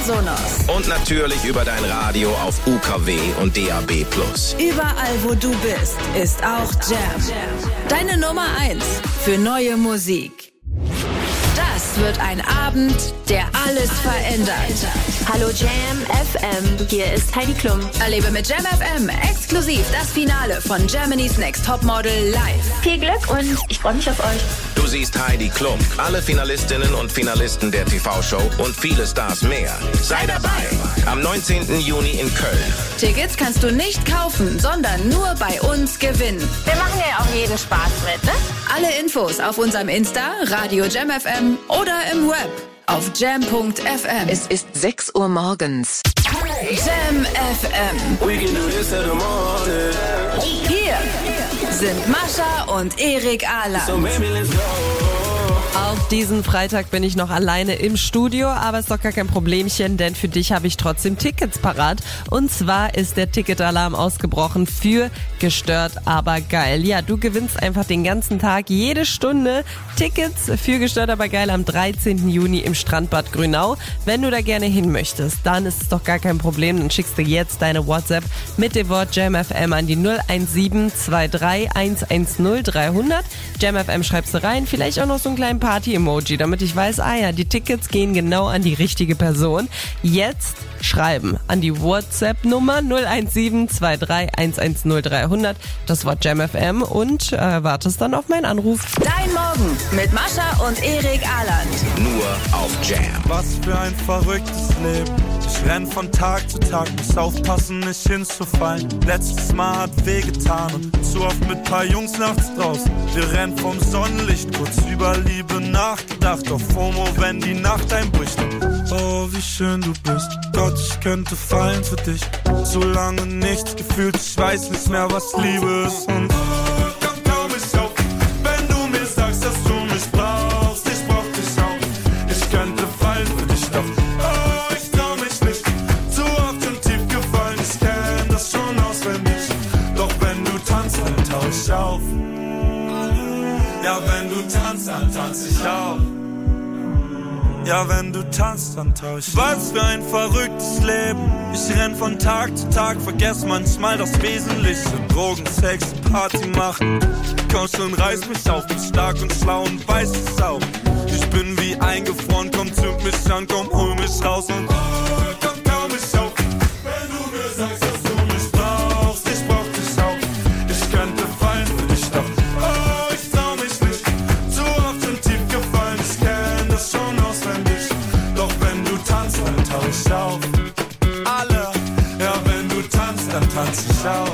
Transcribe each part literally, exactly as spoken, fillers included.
Sonos. Und natürlich über dein Radio auf U K W und D A B plus. Überall, wo du bist, ist auch Jam. Deine Nummer eins für neue Musik. Das wird ein Abend, der alles verändert. Hallo Jam F M, hier ist Heidi Klum. Erlebe mit Jam F M exklusiv das Finale von Germany's Next Topmodel live. Viel Glück und ich freue mich auf euch. Du siehst Heidi Klum, alle Finalistinnen und Finalisten der T V-Show und viele Stars mehr. Sei dabei am neunzehnten Juni in Köln. Tickets kannst du nicht kaufen, sondern nur bei uns gewinnen. Wir machen ja auch jeden Spaß mit, ne? Alle Infos auf unserem Insta, Radio Jam F M oder im Web auf jam punkt f m. Es ist sechs Uhr morgens. Jam F M. Hier sind Mascha und Erik Ahland. Auf diesen Freitag bin ich noch alleine im Studio, aber ist doch gar kein Problemchen, denn für dich habe ich trotzdem Tickets parat. Und zwar ist der Ticketalarm ausgebrochen für Gestört, aber geil. Ja, du gewinnst einfach den ganzen Tag, jede Stunde Tickets für Gestört, aber geil am dreizehnten Juni im Strandbad Grünau. Wenn du da gerne hin möchtest, dann ist es doch gar kein Problem. Dann schickst du jetzt deine WhatsApp mit dem Wort Jam F M an die null eins sieben zwei drei eins eins null drei hundert. Jam F M schreibst du rein, vielleicht auch noch so einen kleinen Party-Emoji, damit ich weiß, ah ja, die Tickets gehen genau an die richtige Person. Jetzt schreiben an die WhatsApp-Nummer null eins sieben zwei drei eins eins null drei hundert, das Wort Jam F M und äh, wartest dann auf meinen Anruf. Dein Morgen mit Mascha und Erik Ahland. Nur auf Jam. Was für ein verrücktes Leben. Ich renn von Tag zu Tag, muss aufpassen, nicht hinzufallen. Letztes Mal hat wehgetan und zu oft mit paar Jungs nachts draußen. Wir rennen vom Sonnenlicht, kurz über Liebe nachgedacht. Auf FOMO, wenn die Nacht einbricht. Oh, wie schön du bist. Gott, ich könnte fallen für dich. So lange nichts gefühlt, ich weiß nicht mehr, was Liebe ist. Und oh, komm, komm mich auf, wenn du mir sagst, dass du mich brauchst. Ich brauch dich auch, ich könnte fallen für dich, doch oh, ich trau mich nicht. Zu oft und tief gefallen, ich kenn das schon auswendig. Doch wenn du tanzt, dann tauch ich auf. Ja, wenn du tanzt, dann tanz ich auch. Ja, wenn du tanzt, dann tauch ich. Was für ein verrücktes Leben. Ich renn von Tag zu Tag, vergess manchmal das Wesentliche. Drogen, Sex, Party machen. Komm schon, reiß mich auf, bin stark und schlau und weiß es auch. Ich bin wie eingefroren, komm, zünd mich an, komm, hol mich raus und oh, komm, komm mich auf. Wenn du mir sagst, dass du mich brauchst, ich brauch dich auch. Ich könnte fallen für dich, doch oh, ich trau mich nicht. Zu oft und tief gefallen, ich kenn das schon auswendig. Doch wenn du tanzt, dann tauch ich auf. Alle, ja, wenn du tanzt, dann tanz ich auch.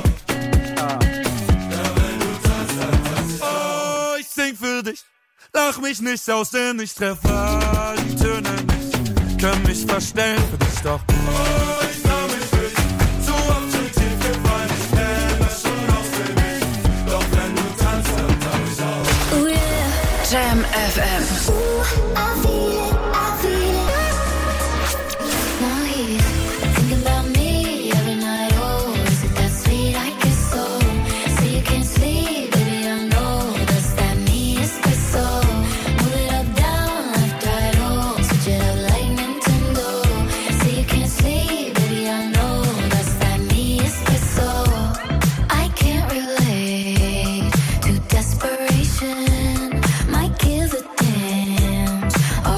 Sing für dich, lach mich nicht aus, denn ich treffe die Töne nicht. Können mich verstellen für dich, doch oh, ich trau mich nicht. Zu oft schon tief gefallen, ich kenn das schon auswendig. Doch wenn du tanzt, dann tauch ich auf. Oh yeah. Jam F M. Ooh, I feel it, I feel it. Now he's thinking about me every night. Oh, is it that sweet I kiss so? So you can't sleep, baby, I know. Oh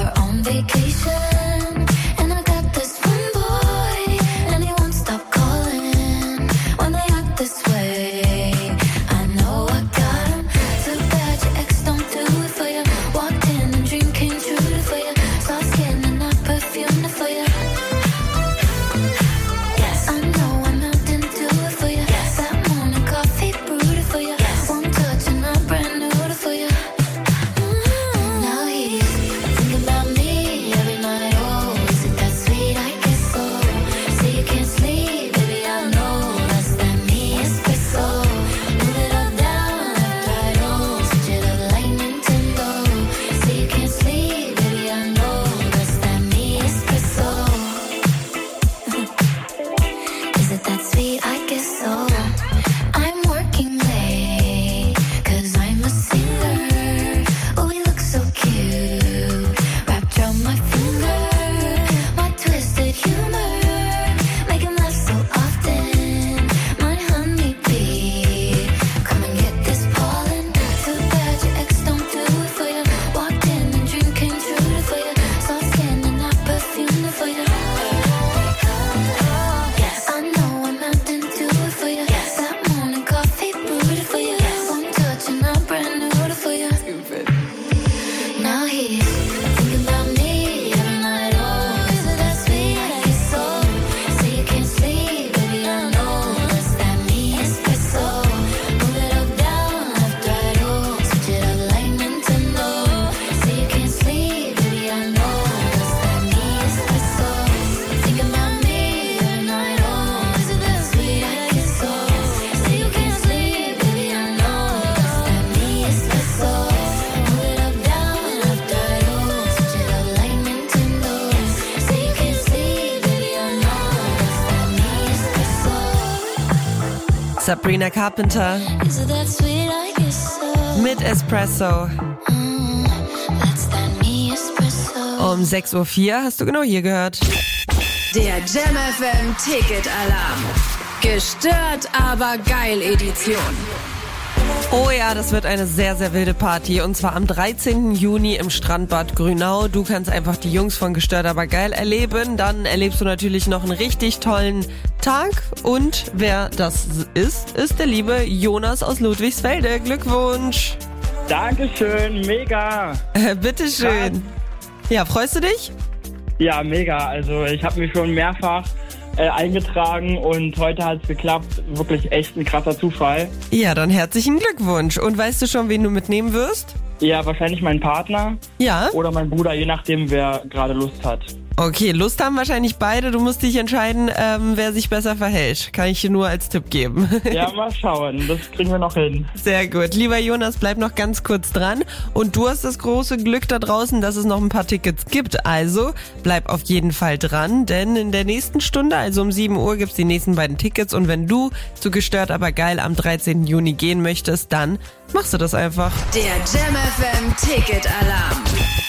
Sabrina Carpenter Is it that sweet I guess so? mit Espresso. Mm, that's that me espresso. Um sechs Uhr vier hast du genau hier gehört. Der Jam F M Ticket-Alarm. Gestört, aber geil Edition. Oh ja, das wird eine sehr, sehr wilde Party. Und zwar am dreizehnten Juni im Strandbad Grünau. Du kannst einfach die Jungs von Gestört, aber geil erleben. Dann erlebst du natürlich noch einen richtig tollen Tag. Und wer das ist, ist der liebe Jonas aus Ludwigsfelde. Glückwunsch. Dankeschön, mega. Äh, bitteschön. Ja, freust du dich? Ja, mega. Also ich habe mich schon mehrfach äh, eingetragen und heute hat es geklappt. Wirklich echt ein krasser Zufall. Ja, dann herzlichen Glückwunsch. Und weißt du schon, wen du mitnehmen wirst? Ja, wahrscheinlich mein Partner Ja. oder mein Bruder, je nachdem, wer gerade Lust hat. Okay, Lust haben wahrscheinlich beide. Du musst dich entscheiden, ähm, wer sich besser verhält. Kann ich dir nur als Tipp geben. Ja, mal schauen. Das kriegen wir noch hin. Sehr gut. Lieber Jonas, bleib noch ganz kurz dran. Und du hast das große Glück da draußen, dass es noch ein paar Tickets gibt. Also bleib auf jeden Fall dran, denn in der nächsten Stunde, also um sieben Uhr, gibt's die nächsten beiden Tickets. Und wenn du zu Gestört, aber geil am dreizehnten Juni gehen möchtest, dann machst du das einfach. Der Jam F M Ticket-Alarm.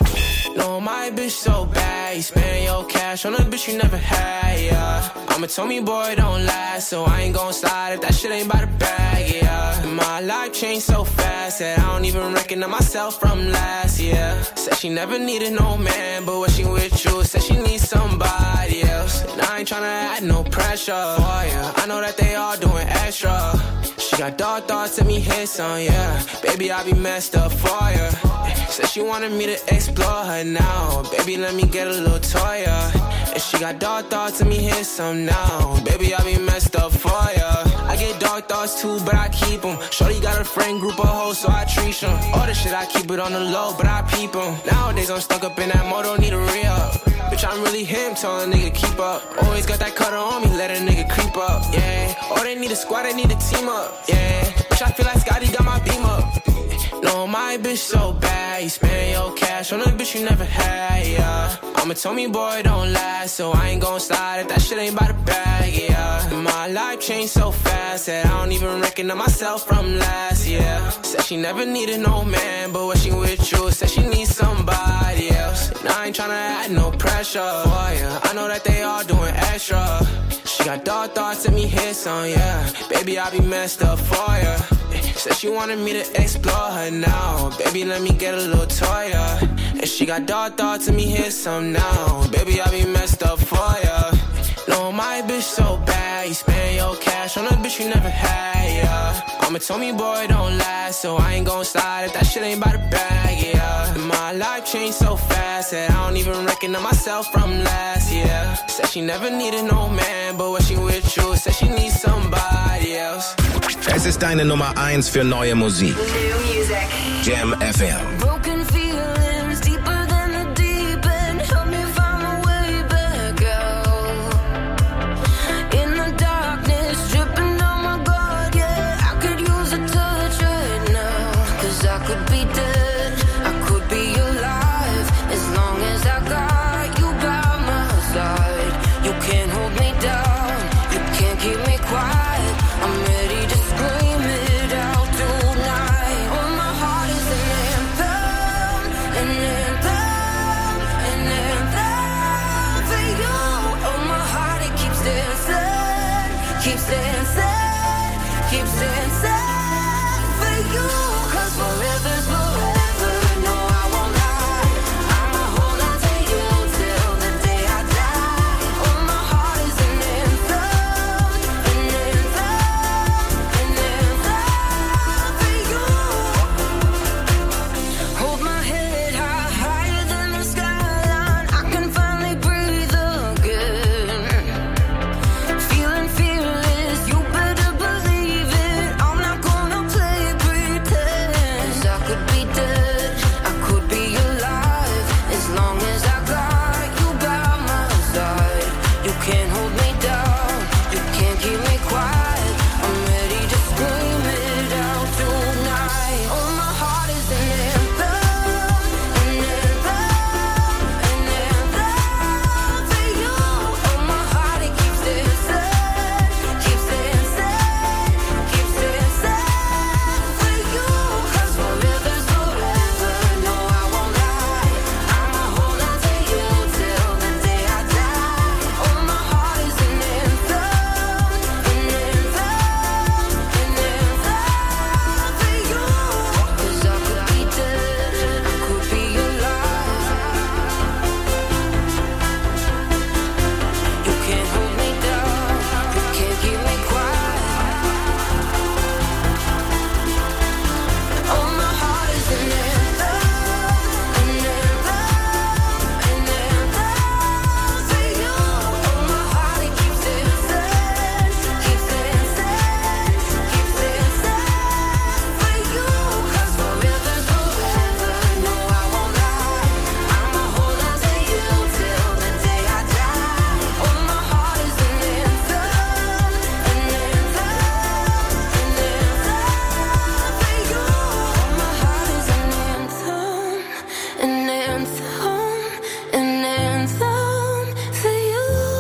No, my bitch so bad, you spend your cash on a bitch you never had, yeah. I'm a Tommy boy, don't last, so I ain't gon' slide if that shit ain't by the bag, yeah. My life changed so fast that I don't even recognize myself from last year. Said she never needed no man, but when she with you, said she needs somebody else. And I ain't tryna add no pressure for ya. I know that they all doing extra. She got dark thoughts, let me hit some, yeah. Baby, I be messed up for ya. Said she wanted me to explore her now. Baby, let me get a little toy, yeah. And she got dark thoughts, let me hit some now. Baby, I be messed up for ya. I get dark thoughts too, but I keep them. Shorty got a friend group of hoes, so I treat them. All the shit, I keep it on the low, but I peep them. Nowadays, I'm stuck up in that mode, don't need a re-up. Bitch, I'm really him, tell a nigga keep up. Always got that cutter on me, let a nigga creep up, yeah. Oh, they need a squad, they need a team up, yeah. Bitch, I feel like Scotty got my beam up. No, my bitch so bad, you spend your cash on a bitch you never had, yeah. I'm a Tommy boy, don't last, so I ain't gon' slide if that shit ain't by the bag, yeah. My life changed so fast that I don't even recognize myself from last year. Said she never needed no man, but when she with you, said she needs somebody else. And I ain't tryna add no pressure for ya. I know that they all doing extra. She got dark thoughts, let me hit some, yeah. Baby, I be messed up for ya. Said she wanted me to explore her now. Baby, let me get a little toy, yeah. And she got dark thoughts, let me hit some now. Baby, I be messed up for ya. No, my bitch so bad, you spend your cash on a bitch you never had, yeah. I'm a Tommy boy, don't last, so I ain't gon' slide if that shit ain't by the bag, yeah. My life changed so fast that I don't even recognize myself from last year. Said she never needed no man, but when she with you, said she needs somebody else. Es ist deine Nummer eins für neue Musik. New Music. Jam F M. Broken feelings deeper than the deep end. Help me find my way back out. In the darkness, dripping on my guard, yeah. I could use a touch right now. Cause I could be dead, I could be alive. As long as I got you by my side. You can't hold me down, you can't keep me quiet. I'm ready to scream it out tonight. Oh, my heart is an anthem.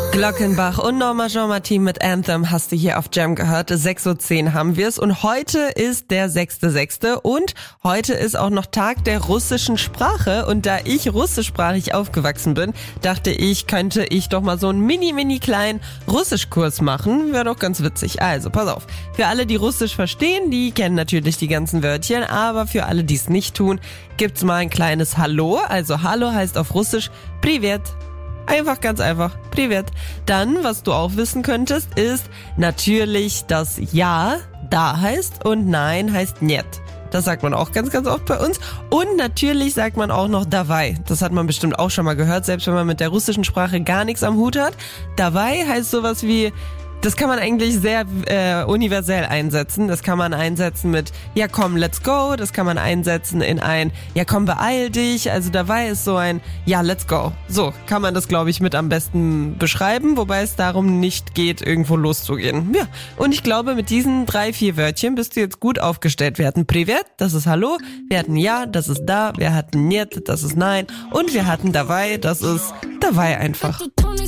Glockenbach und Norma Jean-Martin mit Anthem hast du hier auf Jam gehört. sechs Uhr zehn haben wir es und heute ist der sechster sechster und heute ist auch noch Tag der russischen Sprache und da ich russischsprachig aufgewachsen bin, dachte ich, könnte ich doch mal so einen mini mini kleinen Russischkurs machen. Wäre doch ganz witzig. Also, pass auf. Für alle, die Russisch verstehen, die kennen natürlich die ganzen Wörtchen, aber für alle, die es nicht tun, gibt's mal ein kleines Hallo. Also Hallo heißt auf Russisch Privet. Einfach, ganz einfach. Privet. Dann, was du auch wissen könntest, ist natürlich, dass Ja da heißt und Nein heißt Niet. Das sagt man auch ganz, ganz oft bei uns. Und natürlich sagt man auch noch Davai. Das hat man bestimmt auch schon mal gehört, selbst wenn man mit der russischen Sprache gar nichts am Hut hat. Davai heißt sowas wie... Das kann man eigentlich sehr äh, universell einsetzen. Das kann man einsetzen mit, ja komm, let's go. Das kann man einsetzen in ein, ja komm, beeil dich. Also dabei ist so ein, ja, let's go. So kann man das, glaube ich, mit am besten beschreiben, wobei es darum nicht geht, irgendwo loszugehen. Ja, und ich glaube, mit diesen drei, vier Wörtchen bist du jetzt gut aufgestellt. Wir hatten Privet, das ist Hallo. Wir hatten Ja, das ist Da. Wir hatten Niet, das ist Nein. Und wir hatten Davai, das ist Davai einfach.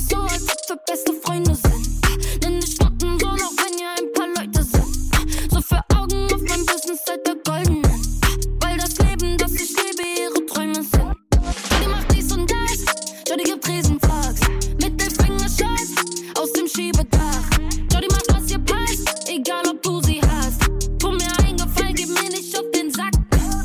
Beste Freunde sind. Nenn dich Schnuppen, so noch wenn ihr ein paar Leute sind. So für Augen auf mein Business seid ihr goldenen. Weil das Leben, das ich lebe, ihre Träume sind. Die macht dies und das, Jody gibt Riesenfax. Mittelfinger Schatz aus dem Schiebedach. Jody macht, was ihr passt, egal ob du sie hast. Tu mir einen Gefallen, gib mir nicht auf den Sack.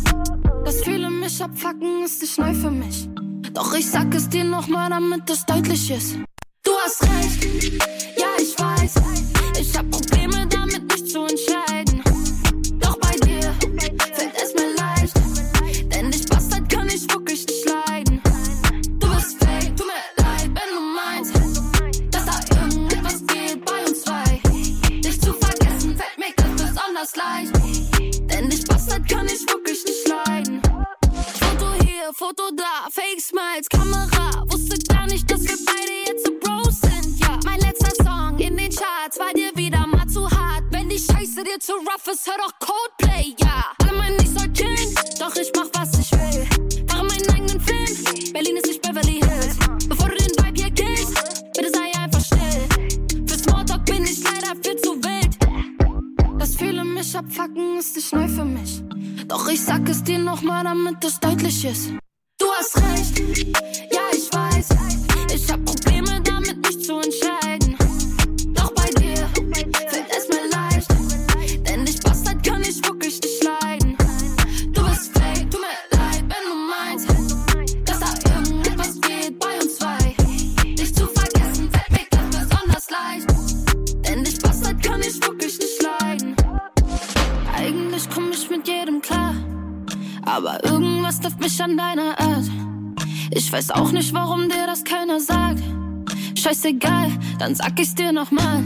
Das viele mich abfucken, ist nicht neu für mich. Doch ich sag es dir nochmal, damit es deutlich ist. Du hast recht, ja ich weiß, ich hab Probleme damit mich zu entscheiden. Doch bei dir fällt es mir leicht, denn dich Bastard kann ich wirklich nicht leiden. Du bist fake, tut mir leid, wenn du meinst, dass da irgendetwas geht bei uns zwei. Dich zu vergessen fällt mir ganz besonders leicht, denn dich Bastard kann ich wirklich nicht leiden. Foto hier, Foto da, Fake Smiles, Kamera, wusste gar nicht, dass wir beide jetzt so Bros sind, ja. Mein letzter Song in den Charts war dir wieder mal zu hart. Wenn die Scheiße dir zu rough ist, hör doch Coldplay, ja. Alle meinen, ich soll chillen, doch ich mach, was ich will. Mache meinen eigenen Film, Berlin ist nicht Beverly Hills. Bevor du den Vibe hier killst, bitte sei einfach still. Für Smalltalk bin ich leider viel zu wild. Dass viele mich abfucken, ist nicht neu für mich. Doch ich sag es dir nochmal, damit es deutlich ist. Du hast recht, ja ich weiß, ich hab Probleme damit mich zu entscheiden. Doch bei dir fällt es mir leicht, denn dich Bastard kann ich wirklich nicht leiden. Du bist fake, tut mir leid, wenn du meinst, dass da irgendetwas geht bei uns zwei. Dich zu vergessen fällt mir ganz besonders leicht, denn dich Bastard kann ich wirklich nicht leiden. Eigentlich komm ich mit jedem klar, aber irgendwas trifft mich an deiner Art. Ich weiß auch nicht, warum dir das keiner sagt. Scheißegal, dann sag ich's dir nochmal.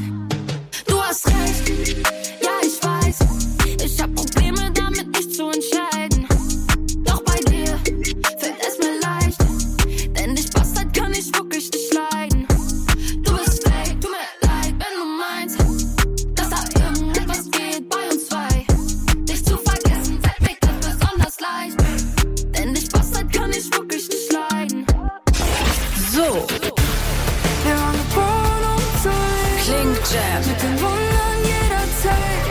Du hast recht, ja ich weiß, ich hab Probleme damit mich zu entscheiden. Doch bei dir fällt es mir leicht, denn dich Bastard kann ich wirklich nicht leiden. Du bist fake, tut mir leid, wenn du meinst, dass da irgendetwas geht bei uns zwei. Dich zu vergessen fällt mir ganz besonders leicht, denn dich Bastard kann ich wirklich nicht leiden. So klingt Jam. Mit den Wundern jederzeit.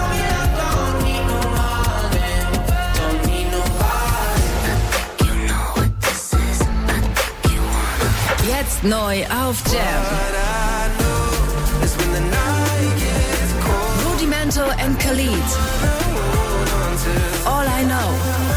Jetzt neu auf Jam. Rudimento and Khalid. All I Know.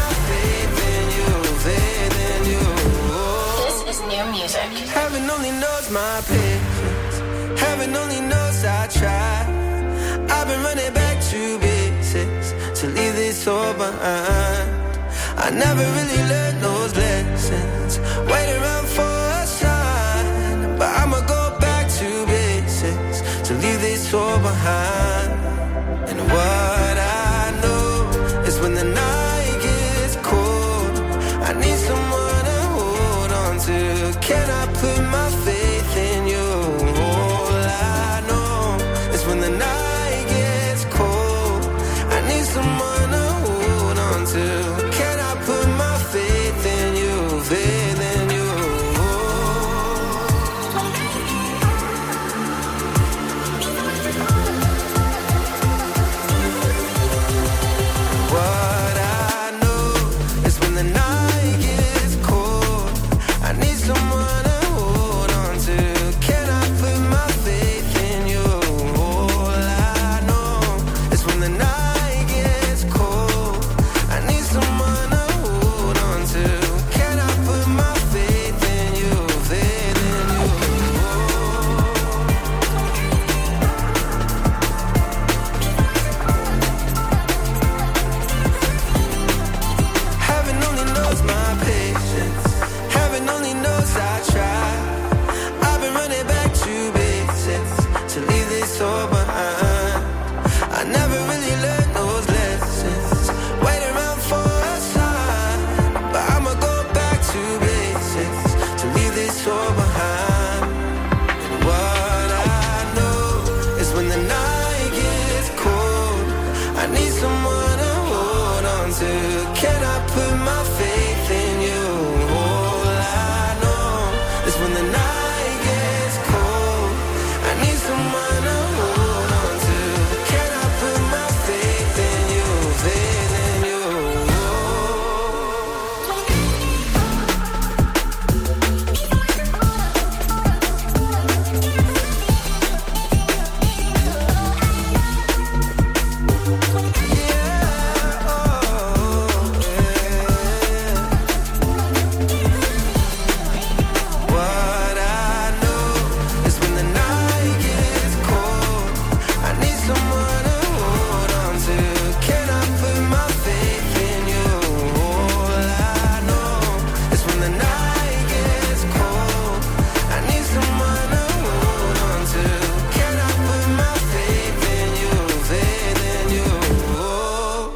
This is new music. Heaven only knows my patience. Heaven only knows I try. I've been running back to basics to leave this all behind. I never really learned those lessons. Wait around for a sign, but I'ma go back to basics to leave this all behind. And what I know is when the night gets cold, I need someone to hold on to. Can I put my faith in you? All I know is when the night gets cold, I need someone to hold on to. Can I put my faith in you, faith in you?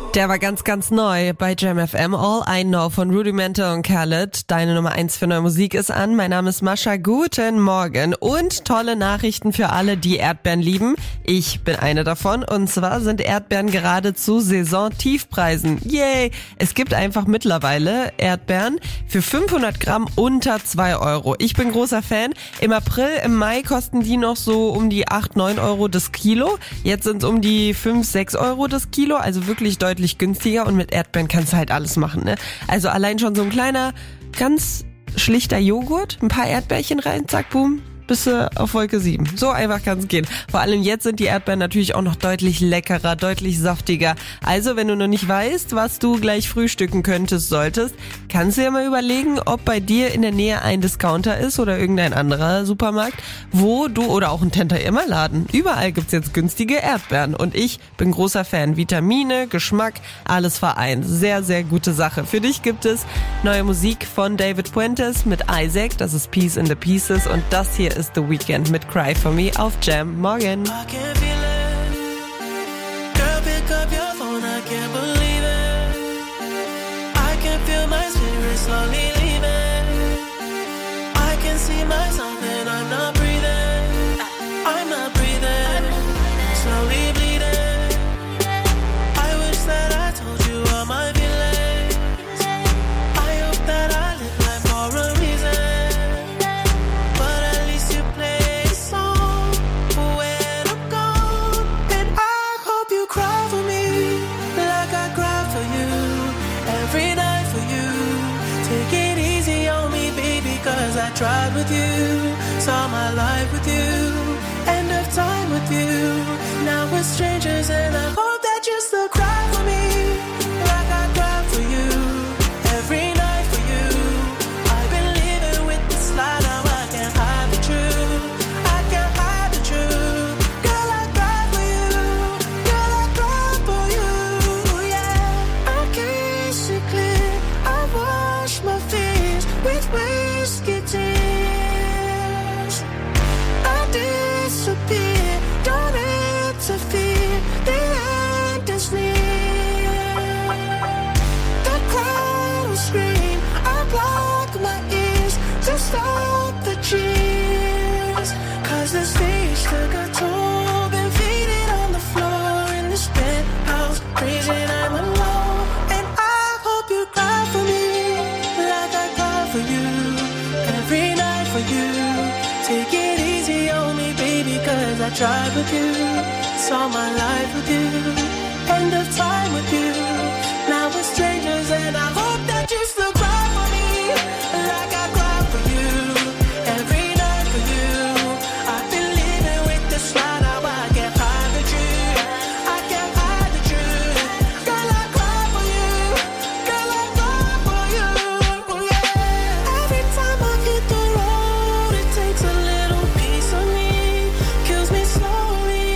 Der war ganz, ganz neu bei Jam F M. All I Know von Rudimental und Khaled. Deine Nummer eins für neue Musik ist an. Mein Name ist Mascha. Guten Morgen. Und tolle Nachrichten für alle, die Erdbeeren lieben. Ich bin eine davon. Und zwar sind Erdbeeren gerade zu Saison-Tiefpreisen. Yay! Es gibt einfach mittlerweile Erdbeeren für fünfhundert Gramm unter zwei Euro. Ich bin großer Fan. Im April, im Mai kosten die noch so um die acht, neun Euro das Kilo. Jetzt sind es um die fünf, sechs Euro das Kilo. Also wirklich deutlich günstiger und mit Erdbeeren kannst du halt alles machen, ne? Also allein schon so ein kleiner, ganz schlichter Joghurt, ein paar Erdbeerchen rein, zack, boom, bist du auf Wolke sieben. So einfach kann es gehen. Vor allem jetzt sind die Erdbeeren natürlich auch noch deutlich leckerer, deutlich saftiger. Also wenn du noch nicht weißt, was du gleich frühstücken könntest, solltest, kannst du ja mal überlegen, ob bei dir in der Nähe ein Discounter ist oder irgendein anderer Supermarkt, wo du, oder auch ein Tante-Emma-Laden. Überall gibt's jetzt günstige Erdbeeren und ich bin großer Fan. Vitamine, Geschmack, alles vereint. Sehr, sehr gute Sache. Für dich gibt es neue Musik von David Puentes mit Isaac, das ist Peace in the Pieces und das hier ist The Weeknd mit Cry For Me auf Jam. Morgen. I tried with you, saw my life with you, end of time with you. Now we're strangers and I hope that you still cry for me, like I cried for you, every night for you. I've been living with this lie, now I can't hide the truth, I can't hide the truth. Girl, I cry for you, girl, I cry for you, yeah. I can't see clear, I wash my fears with whiskey tears. Don't interfere, the end is near. The crowd will scream, I block my ears to stop the cheers. Cause the stage took a toll, been faded on the floor in this penthouse, crazy and I'm alone. And I hope you cry for me, like I cry for you, every night for you. Take it easy on me, baby, cause I tried with you, saw my life with you, end of time with you. Now we're strangers and I hope that you still cry for me, like I cry for you, every night for you. I've been living with this lie, now I can't hide the truth, I can't hide the truth. Girl, I cry for you, girl, I cry for you, yeah. Every time I hit the road, it takes a little piece of me, kills me slowly.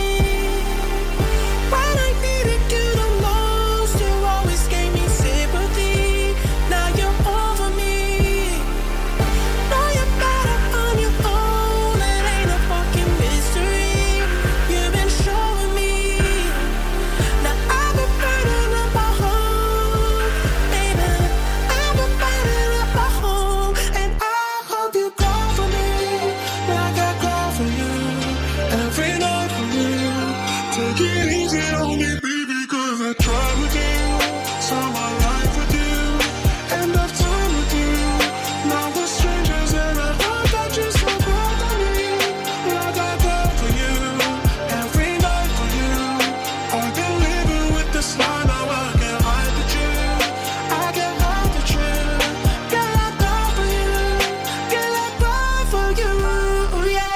When I needed you the most, you always gave me sympathy. Now you're over me. Now you're better on your own, it ain't a fucking mystery. You've been showing me. Now I've been burning up my home, baby. I've been burning up my home, and I hope you cry for me, like I cry for you, every night for you. Take it easy on me, baby, cause I tried with you, saw my life with you, end of time with you. Now we're strangers and I hope that you still cry for me, like I cry for you, every night for you. I've been living with this lie, now I can't hide the truth, I can't hide the truth. Girl, I cry for you, girl, I cry for you, yeah.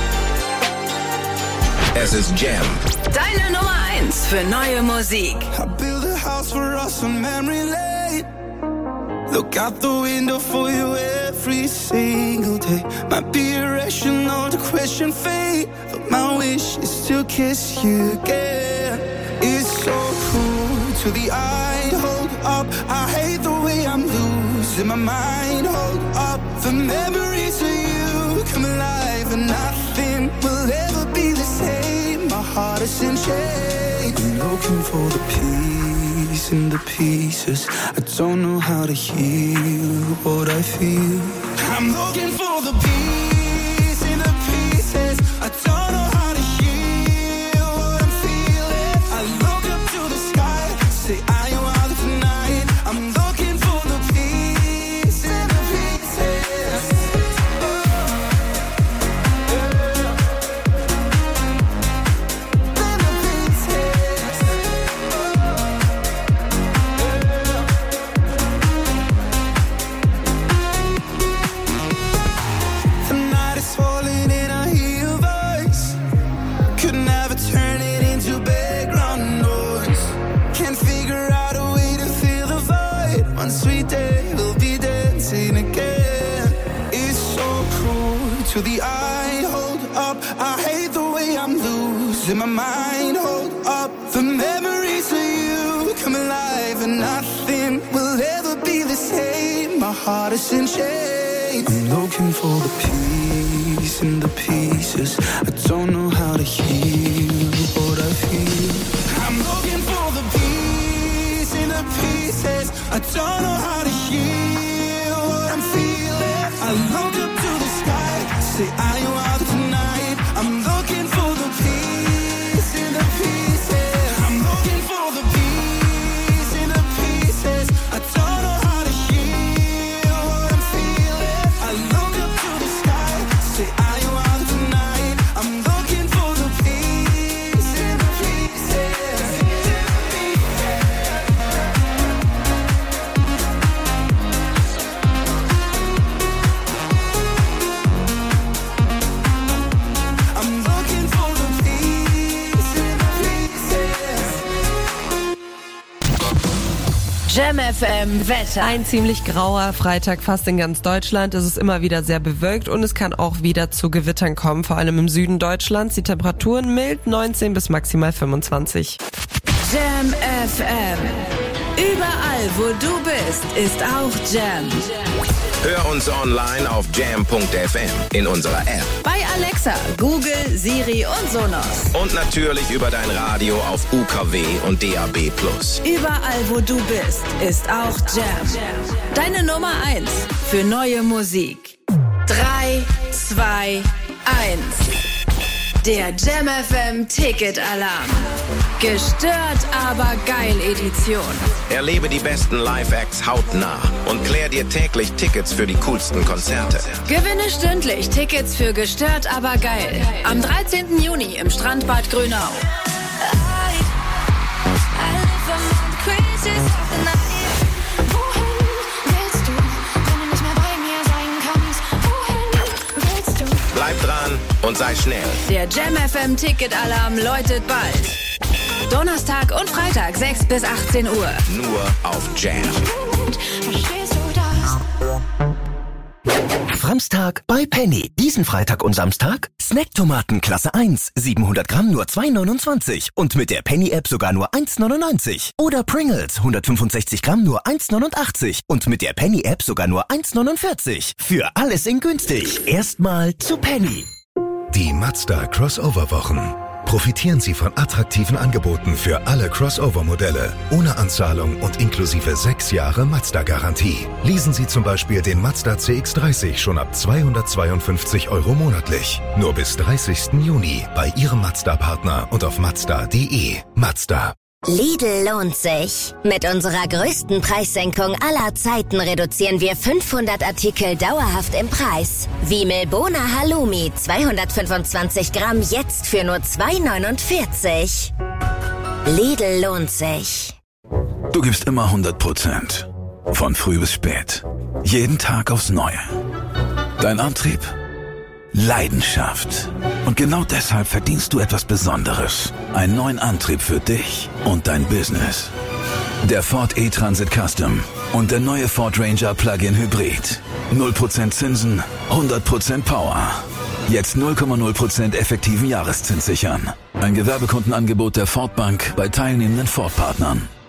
Es ist Jam. Deine Nummer eins für neue Musik. I build a house for us on memory lane. Look out the window for you every single day. Might be irrational to question fate, but my wish is to kiss you again. It's so cool to the eye. Hold up, I hate the way I'm losing my mind. Hold up, the memories of you come alive, and nothing will ever be the same. My heart is in chains. I'm looking for the peace piece in the pieces. I don't know how to heal what I feel. I'm looking for the peace in the pieces. I don't know how to heal what I'm feeling. I look up to the sky, say I am out tonight. I'm looking for the peace in the pieces. To the eye, hold up. I hate the way I'm losing my mind. Hold up. The memories of you come alive, and nothing will ever be the same. My heart is in chains. I'm looking for the peace in the pieces. I don't know how to heal what I feel. I'm looking for the peace in the pieces. I don't know how to heal what I'm feeling. I look up to the sky, say I am out tonight. I'm looking for the peace in the pieces. I'm looking for the peace in the pieces. I don't know how to heal what I'm feeling. I look up to the sky, say I am out tonight. I'm looking for the peace in the pieces. Jam F M Wetter. Ein ziemlich grauer Freitag fast in ganz Deutschland. Es ist immer wieder sehr bewölkt und es kann auch wieder zu Gewittern kommen, vor allem im Süden Deutschlands. Die Temperaturen mild, neunzehn bis maximal fünfundzwanzig. Jam F M. Überall, wo du bist, ist auch Jam. Hör uns online auf jam punkt f m, in unserer App, Bei Alexa, Google, Siri und Sonos. und natürlich über dein Radio auf U K W und D A B plus. Überall, wo du bist, ist auch Jam. Deine Nummer eins für neue Musik. Drei, zwei, eins. Der Jam F M Ticket-Alarm. Gestört, aber geil Edition. Erlebe die besten Live-Acts hautnah und klär dir täglich Tickets für die coolsten Konzerte. Gewinne stündlich Tickets für Gestört, aber geil. Am dreizehnten Juni im Strandbad Grünau. Bleib dran und sei schnell. Der Jam F M Ticket-Alarm läutet bald. Donnerstag und Freitag sechs bis achtzehn Uhr. Nur auf Jam. Samstag bei Penny. Diesen Freitag und Samstag Snacktomaten Klasse eins, siebenhundert Gramm nur zwei neunundzwanzig und mit der Penny-App sogar nur eins neunundneunzig. Oder Pringles, hundertfünfundsechzig Gramm nur eins neunundachtzig und mit der Penny-App sogar nur eins neunundvierzig. Für alles in günstig. Erstmal zu Penny. Die Mazda Crossover-Wochen. Profitieren Sie von attraktiven Angeboten für alle Crossover-Modelle, ohne Anzahlung und inklusive sechs Jahre Mazda-Garantie. Leasen Sie zum Beispiel den Mazda C X dreißig schon ab zweihundertzweiundfünfzig Euro monatlich. Nur bis dreißigsten Juni bei Ihrem Mazda-Partner und auf mazda punkt de. Mazda. Lidl lohnt sich. Mit unserer größten Preissenkung aller Zeiten reduzieren wir fünfhundert Artikel dauerhaft im Preis. Wie Milbona Halloumi zweihundertfünfundzwanzig Gramm jetzt für nur zwei neunundvierzig. Lidl lohnt sich. Du gibst immer hundert Prozent. Von früh bis spät. Jeden Tag aufs Neue. Dein Antrieb? Leidenschaft. Und genau deshalb verdienst du etwas Besonderes. Einen neuen Antrieb für dich und dein Business. Der Ford E-Transit Custom und der neue Ford Ranger Plug-in Hybrid. null Prozent Zinsen, hundert Prozent Power. Jetzt null Komma null Prozent effektiven Jahreszins sichern. Ein Gewerbekundenangebot der Ford Bank bei teilnehmenden Ford-Partnern.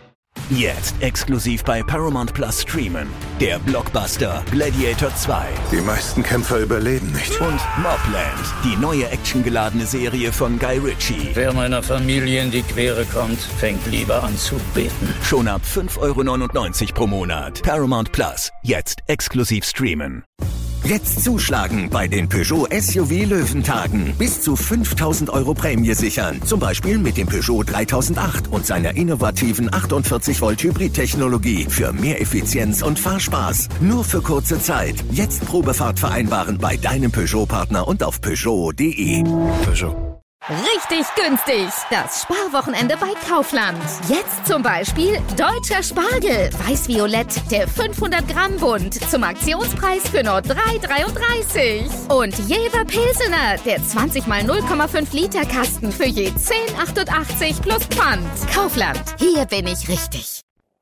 Jetzt exklusiv bei Paramount Plus streamen. Der Blockbuster Gladiator zwei. Die meisten Kämpfer überleben nicht. Und Mobland, die neue actiongeladene Serie von Guy Ritchie. Wer meiner Familie in die Quere kommt, fängt lieber an zu beten. Schon ab fünf Euro neunundneunzig pro Monat. Paramount Plus, jetzt exklusiv streamen. Jetzt zuschlagen bei den Peugeot S U V Löwentagen. Bis zu fünftausend Euro Prämie sichern. Zum Beispiel mit dem Peugeot dreitausendacht und seiner innovativen achtundvierzig Volt Hybrid-Technologie für mehr Effizienz und Fahrspaß. Nur für kurze Zeit. Jetzt Probefahrt vereinbaren bei deinem Peugeot-Partner und auf Peugeot punkt de. Peugeot. Richtig günstig. Das Sparwochenende bei Kaufland. Jetzt zum Beispiel deutscher Spargel. Weiß-Violett, der fünfhundert Gramm Bund. Zum Aktionspreis für nur drei dreiunddreißig. Und Jever Pilsener, der zwanzig mal null Komma fünf Liter Kasten für je zehn achtundachtzig plus Pfand. Kaufland. Hier bin ich richtig.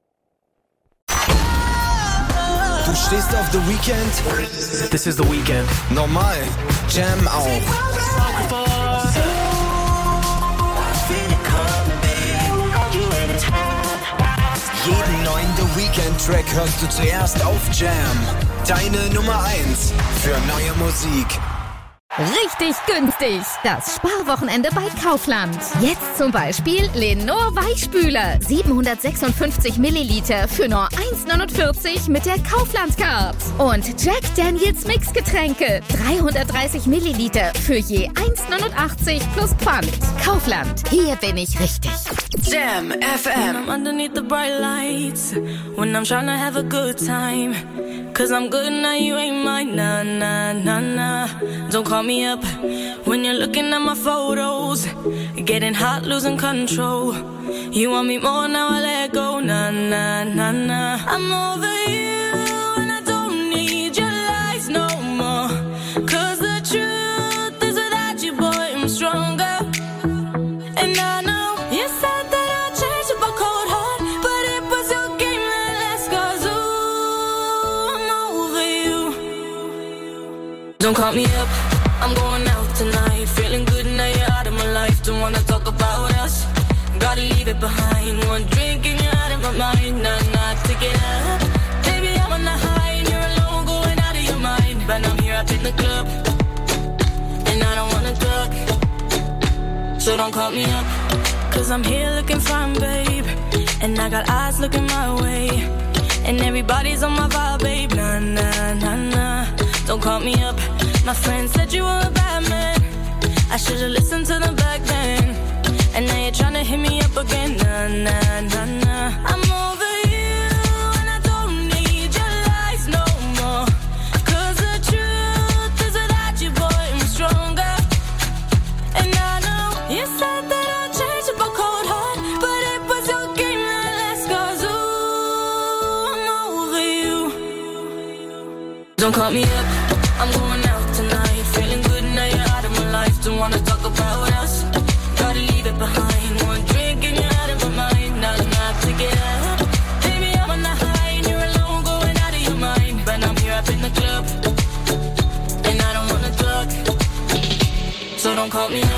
Du stehst auf The Weekend. This is The Weekend. Normal. Jam auch. Jeden neuen The Weekend-Track hörst du zuerst auf Jam. Deine Nummer eins für neue Musik. Richtig günstig. Das Sparwochenende bei Kaufland. Jetzt zum Beispiel Lenor Weichspüler. siebenhundertsechsundfünfzig Milliliter für nur eins neunundvierzig mit der Kaufland-Card. Und Jack Daniels Mixgetränke. dreihundertdreißig Milliliter für je eins neunundachtzig plus Pfand. Kaufland. Hier bin ich richtig. Jam F M. I'm underneath the bright lights when I'm trying to have a good time. Cause I'm good now, you ain't mine. Nah, nah, nah, nah. Don't call me up when you're looking at my photos. Getting hot, losing control. You want me more, now I let go. Nah, nah, nah, nah. I'm over you and I don't need your lies no more. Cause the truth is without you, boy, I'm stronger. And I know you said that I'd change up a cold heart, but it was your game that last. Cause ooh, I'm over you. Don't call me up, I'm going out tonight. Feeling good now you're out of my life. Don't wanna talk about us, gotta leave it behind. One drink and you're out of my mind. Nah, nah, take it up. Baby, I'm on the high and you're alone, going out of your mind. But I'm here up in the club and I don't wanna talk. So don't call me up, cause I'm here looking fine, babe. And I got eyes looking my way, and everybody's on my vibe, babe. Nah, nah, nah, nah. Don't call me up. My friend said you were a bad man. I should've listened to them back then. And now you're tryna hit me up again. Nah, nah, nah, nah. I'm over you and I don't need your lies no more. Cause the truth is without you, boy, I'm stronger. And I know you said that I'd change up a cold heart, but it was your game that last. Cause ooh, I'm over you. Don't call me up, I'm going out tonight. Feeling good now you're out of my life. Don't wanna talk about us, gotta leave it behind. One drink and you're out of my mind. Now I'm not to get up. Baby, I'm on the high and you're alone, going out of your mind. But I'm here up in the club and I don't wanna talk. So don't call me up.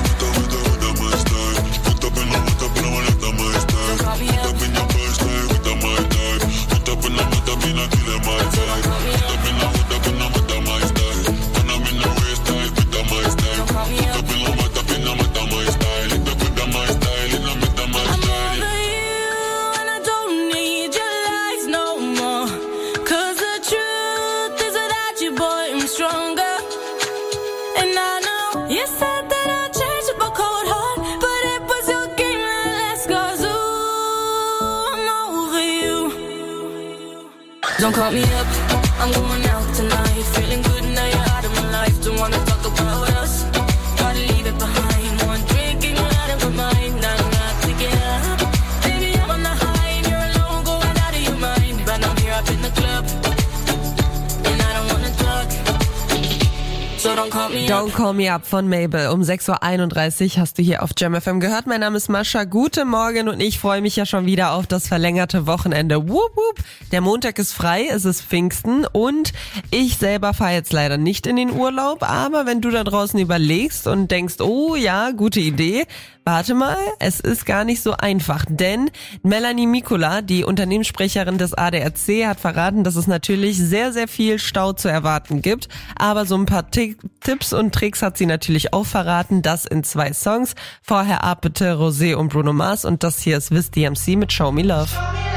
Don't call me up, I'm going out tonight. Feeling good now you're out of my life. Don't wanna talk about us, gotta leave it behind. One drink and you're out of my mind. Now I'm not to get up. Baby, I'm on the high and you're alone, going out of your mind. But I'm here up in the club and I don't wanna talk. So don't call me Don't Call Me Up von Mabel. Um sechs Uhr einunddreißig hast du hier auf Jam F M gehört. Mein Name ist Mascha. Guten Morgen und ich freue mich ja schon wieder auf das verlängerte Wochenende. Wup, wup. Der Montag ist frei, es ist Pfingsten und ich selber fahre jetzt leider nicht in den Urlaub. Aber wenn du da draußen überlegst und denkst, oh ja, gute Idee, warte mal, es ist gar nicht so einfach. Denn Melanie Mikula, die Unternehmenssprecherin des A D A C, hat verraten, dass es natürlich sehr, sehr viel Stau zu erwarten gibt. Aber so ein paar T- Tipps und Tricks hat sie natürlich auch verraten. Das in zwei Songs. Vorher Apete, Rosé und Bruno Mars. Und das hier ist Wiz D M C mit Show Me Love.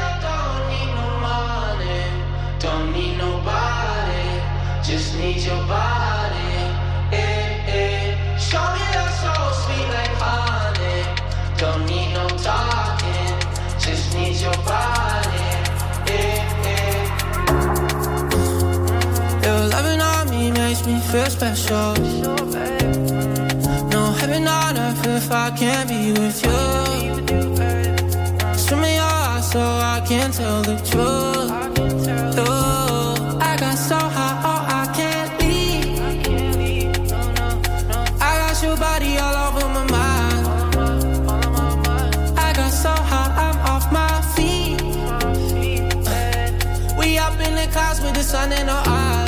Makes me feel special. No heaven on earth if I can't be with you. Swim in your eyes so I can tell the truth. Ooh, I got so high, oh I can't leave. I got your body all over my mind. I got so high, I'm off my feet. We up in the clouds with the sun in our eyes.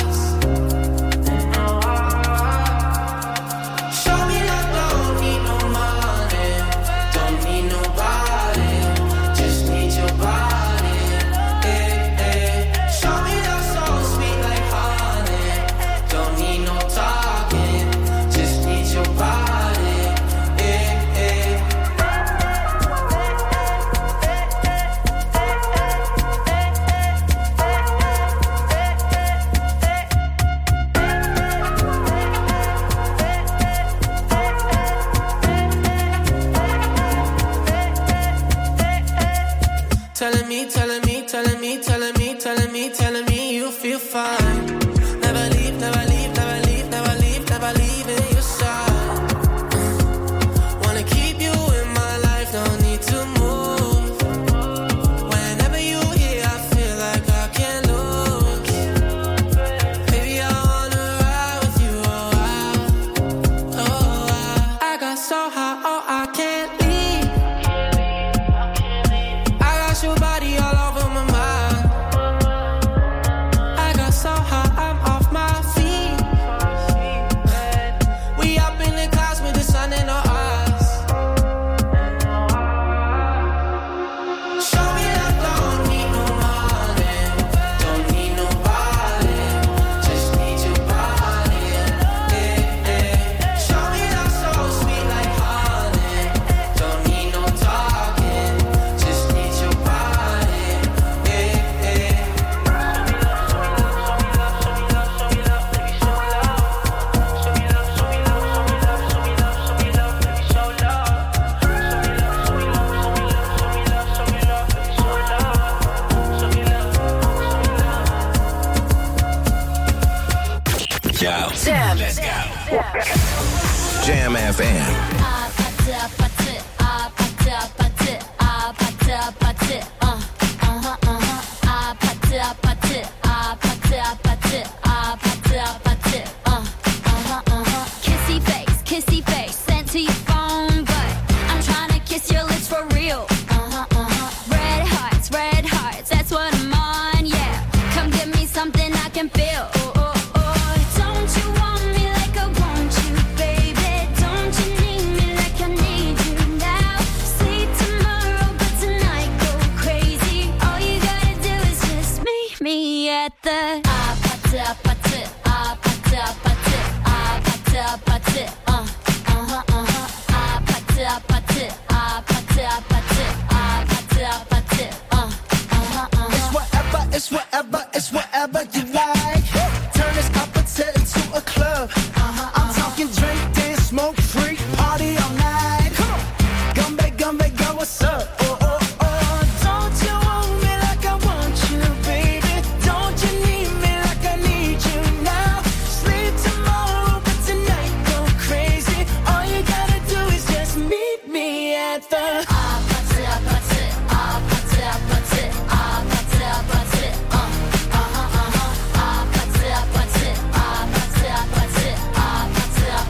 Telling me, telling me, telling me, telling me, telling me, telling me you feel fine. Never leave, never leave, never leave, never leave, never leave in your side. Wanna keep you in my life, no need to move. Whenever you here, I feel like I can't lose. Baby, I wanna ride with you, oh I, oh I. I got so high, oh I can't leave. Your body all over my mind. I got so high, I'm off my feet. We up in the clouds with the sun in our eyes. Show me that don't need no money, don't need nobody, just need your body. Yeah, yeah. Show me that so sweet like honey, don't need no talking, just need your body. Jam. Let's go. Jam F M. Kissy face, kissy face, sent to your phone, but I'm trying to kiss your lips for real. Uh-huh, uh-huh. Red hearts, red hearts, that's what I'm on, yeah. Come give me something I can feel. Oh, oh, oh. Don't you want me like I want you, baby? Don't you need me like I need you now? Sleep tomorrow, but tonight go crazy. All you gotta do is just meet me at the apate, apate, apate, apate, apate, apate, uh, uh-huh, uh-huh. Apate, apate, apate, apate, apate, apate, uh, uh-huh, uh-huh. It's whatever, it's whatever, it's whatever you like. Turn this appetite into a club. Uh-huh, I'm talking drink, dance, smoke, freak, party all night. Come on, Gumbe, Gumbe, go, what's up? Oh, oh, oh. Don't you want me like I want you, baby? Don't you need me like I need you now? Sleep tomorrow, but tonight go crazy. All you gotta do is just meet me at the apate, apate, apate, apate, apate, apate, uh, uh-huh, uh-huh. Apate, apate, apate, apate, apate, apate,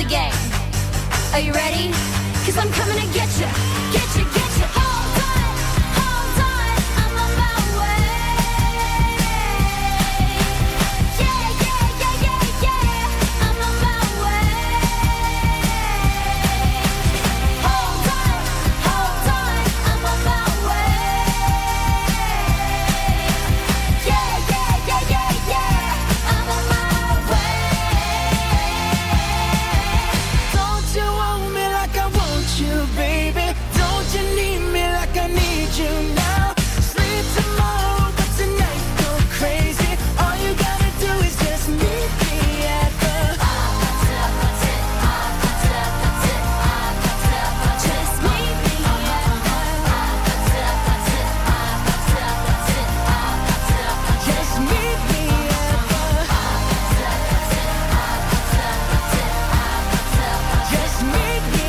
game. Are you ready? Cause I'm coming to get you, get you, get you. Hold on, hold on, I'm on my way. Yeah, yeah, yeah, yeah, yeah, I'm on my way. Hold on, hold on, I'm on my way. Yeah, yeah, yeah, yeah, yeah, I'm on my way. Don't you want me like I want you, baby? Don't you need me like I need you now? Sleep tomorrow, but tonight go crazy. All you gotta do is just meet me at the just meet me at just meet me at just meet me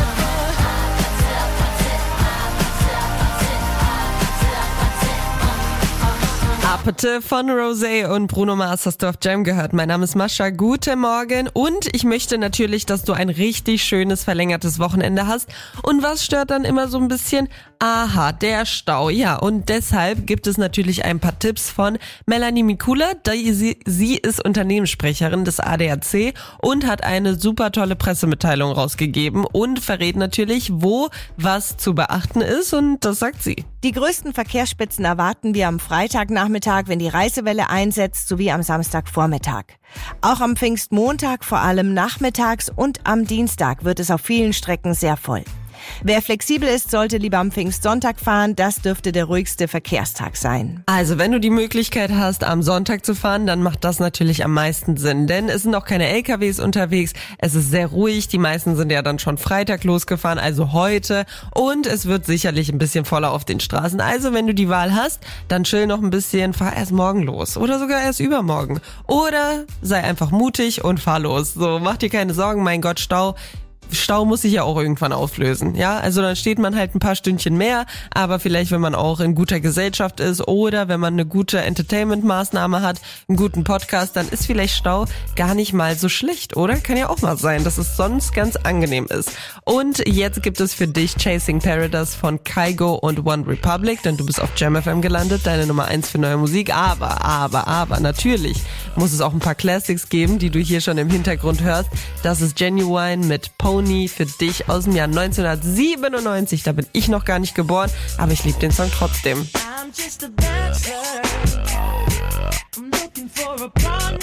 Apete von Rosé und Bruno Mars hast du auf Jam gehört. Mein Name ist Mascha, guten Morgen und ich möchte natürlich, dass du ein richtig schönes verlängertes Wochenende hast. Und was stört dann immer so ein bisschen? Aha, der Stau. Ja, und deshalb gibt es natürlich ein paar Tipps von Melanie Mikula. Die, sie, sie ist Unternehmenssprecherin des A D A C und hat eine super tolle Pressemitteilung rausgegeben und verrät natürlich, wo was zu beachten ist, und das sagt sie. Die größten Verkehrsspitzen erwarten wir am Freitagnachmittag, wenn die Reisewelle einsetzt, sowie am Samstagvormittag. Auch am Pfingstmontag, vor allem nachmittags, und am Dienstag wird es auf vielen Strecken sehr voll. Wer flexibel ist, sollte lieber am Pfingstsonntag fahren. Das dürfte der ruhigste Verkehrstag sein. Also wenn du die Möglichkeit hast, am Sonntag zu fahren, dann macht das natürlich am meisten Sinn. Denn es sind auch keine L K Ws unterwegs. Es ist sehr ruhig. Die meisten sind ja dann schon Freitag losgefahren, also heute. Und es wird sicherlich ein bisschen voller auf den Straßen. Also wenn du die Wahl hast, dann chill noch ein bisschen, fahr erst morgen los. Oder sogar erst übermorgen. Oder sei einfach mutig und fahr los. So, mach dir keine Sorgen, mein Gott, Stau. Stau muss sich ja auch irgendwann auflösen, ja, also dann steht man halt ein paar Stündchen mehr, aber vielleicht, wenn man auch in guter Gesellschaft ist oder wenn man eine gute Entertainment-Maßnahme hat, einen guten Podcast, dann ist vielleicht Stau gar nicht mal so schlecht, oder? Kann ja auch mal sein, dass es sonst ganz angenehm ist. Und jetzt gibt es für dich Chasing Paradise von Kygo und One Republic, denn du bist auf Jam F M gelandet, deine Nummer eins für neue Musik, aber, aber, aber, natürlich muss es auch ein paar Classics geben, die du hier schon im Hintergrund hörst. Das ist Genuine mit Pony für dich aus dem Jahr neunzehnhundertsiebenundneunzig. Da bin ich noch gar nicht geboren, aber ich liebe den Song trotzdem. I'm just a bachelor. I'm looking for a partner.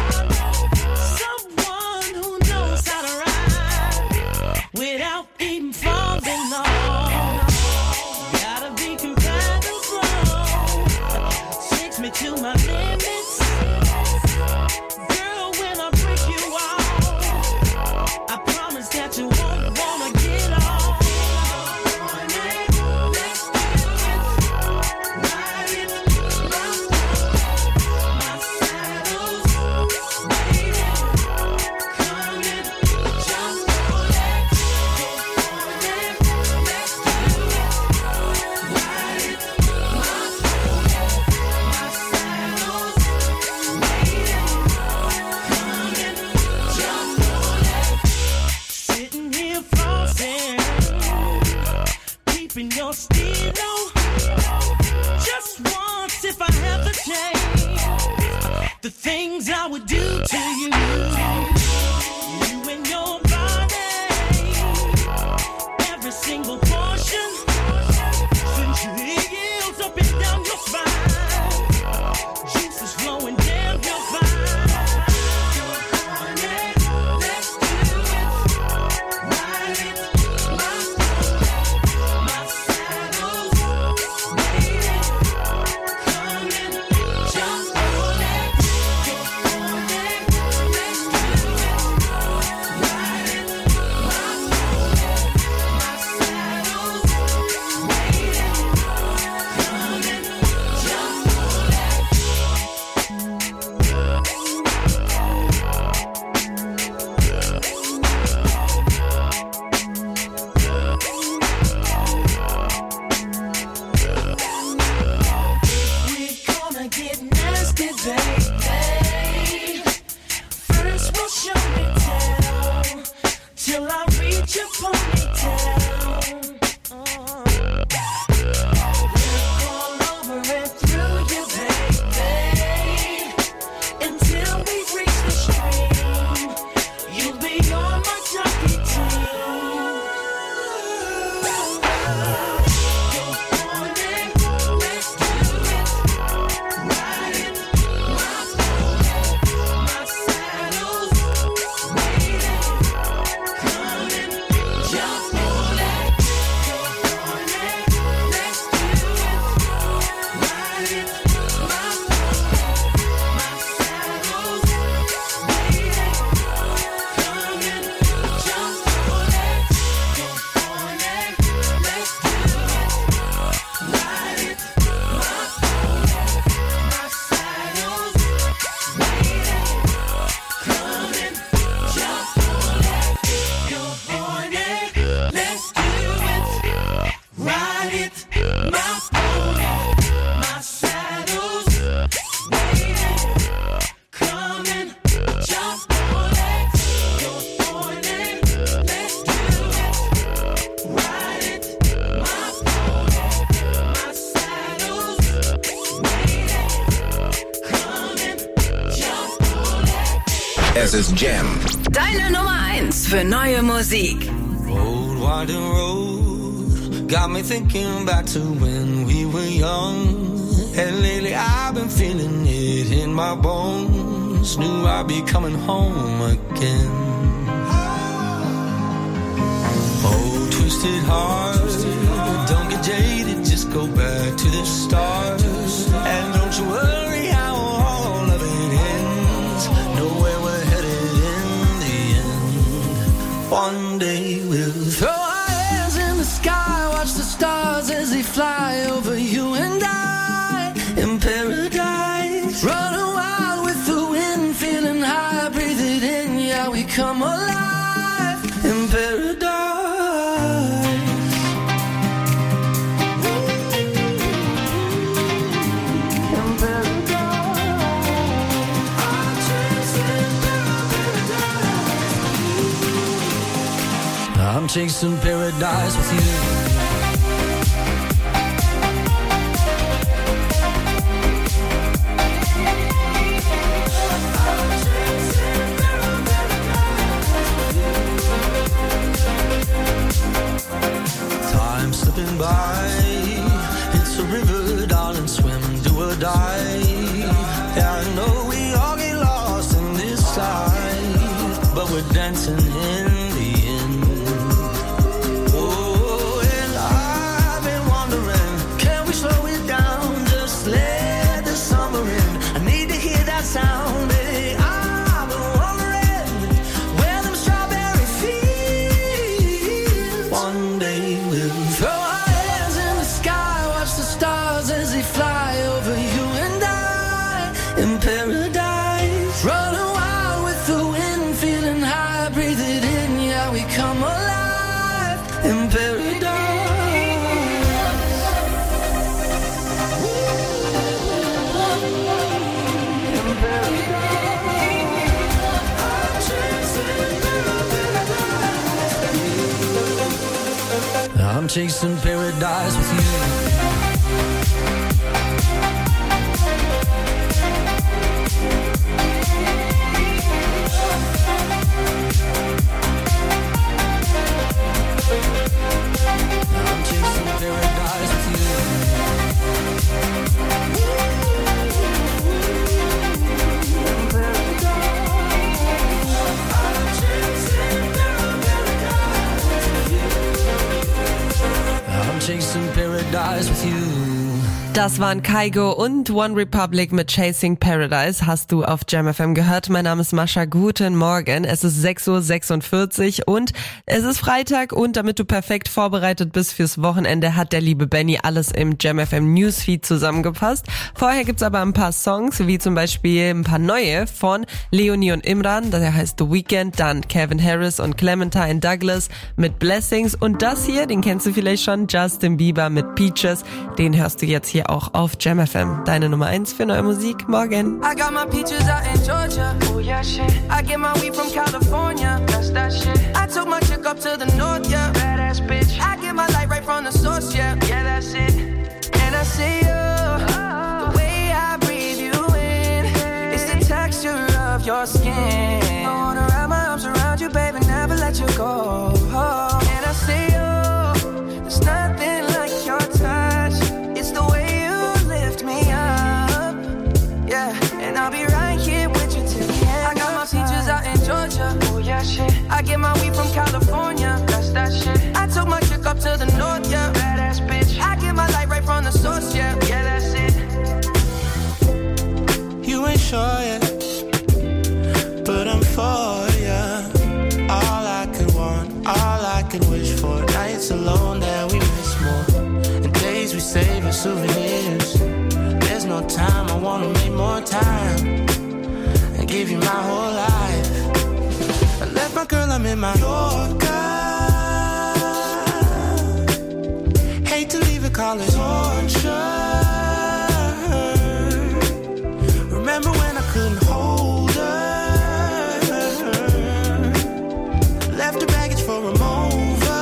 Someone who knows how to ride without even falling off. Gotta be compatible. Takes me to my limits. Girl, when I break you off, I promise that you won't wanna get off. Your stilo, just once if I have the chance, the things I would do to you, you and your body, every single portion, since your heels up and down your spine, juices flowing down your spine. Let's do it, ride it. Your your ponytail. All over and through you, baby. Until we reach the stream, you'll be on my junkie team. Es ist Jam. Deine Nummer eins für neue Musik. Old winding road got me thinking back to when we were young. And lately I've been feeling it in my bones. Knew I'd be coming home again. Oh, twisted heart, don't get jaded, just go back to the start. And don't you worry how all of it ends. Know where we're headed in the end. One day we'll throw our hands in the sky, watch the stars as they fly over you and I. In paradise, running wild with the wind, feeling high, breathe it in, yeah, we come alive. In paradise. I'm chasing paradise with you. Time slipping by, it's a river, darling, swim, do or die. Yeah, I know we all get lost in this life, but we're dancing in the end. Oh, and I've been wondering, can we slow it down, just let the summer in. I need to hear that sound, baby. I've been wondering where them strawberry fields. One day we'll throw our hands in the sky, watch the stars as they fly over you and I. In paradise, running wild with the wind, feeling high, breathe it in, yeah, we come alive. In paradise. I'm chasing paradise with you. I'm chasing paradise with you. I'm chasing paradise with you. Das waren Kygo und One Republic mit Chasing Paradise. Hast du auf Jam F M gehört? Mein Name ist Mascha. Guten Morgen. Es ist sechs Uhr sechsundvierzig und es ist Freitag und damit du perfekt vorbereitet bist fürs Wochenende, hat der liebe Benny alles im Jam F M Newsfeed zusammengefasst. Vorher gibt's aber ein paar Songs, wie zum Beispiel ein paar neue von Leonie und Imran. Der heißt The Weeknd, dann Calvin Harris und Clementine Douglas mit Blessings und das hier, den kennst du vielleicht schon, Justin Bieber mit Peaches. Den hörst du jetzt hier hier auch auf Jam F M. Deine Nummer eins für neue Musik. Morgen. I got my peaches out in Georgia. Oh yeah, shit. I get my weed from California. That's that shit. I took my chick up to the north, yeah. Badass bitch. I get my light right from the source, yeah. Yeah, that's it. And I see you. The way I breathe you in. It's the texture of your skin. I wanna wrap my arms around you, baby, never let you go. And I see you. There's nothing like your touch. It's the way you lift me up. Yeah, and I'll be right here with you till the end. I got my peaches out in Georgia. Oh yeah, shit. I get my weed from California. That's that shit. I took my chick up to the north, yeah. Badass bitch. I get my light right from the source, yeah. Yeah, that's it. You ain't sure yet, but I'm for ya. All I could want, all I could wish for. Nights alone that we miss more, and days we save as souvenirs. There's no time, I wanna make more time and give you my whole life. I left my girl, I'm in my Yorker. Hate to leave it, call it torture. Remember when I couldn't hold her? Left her baggage for a mover.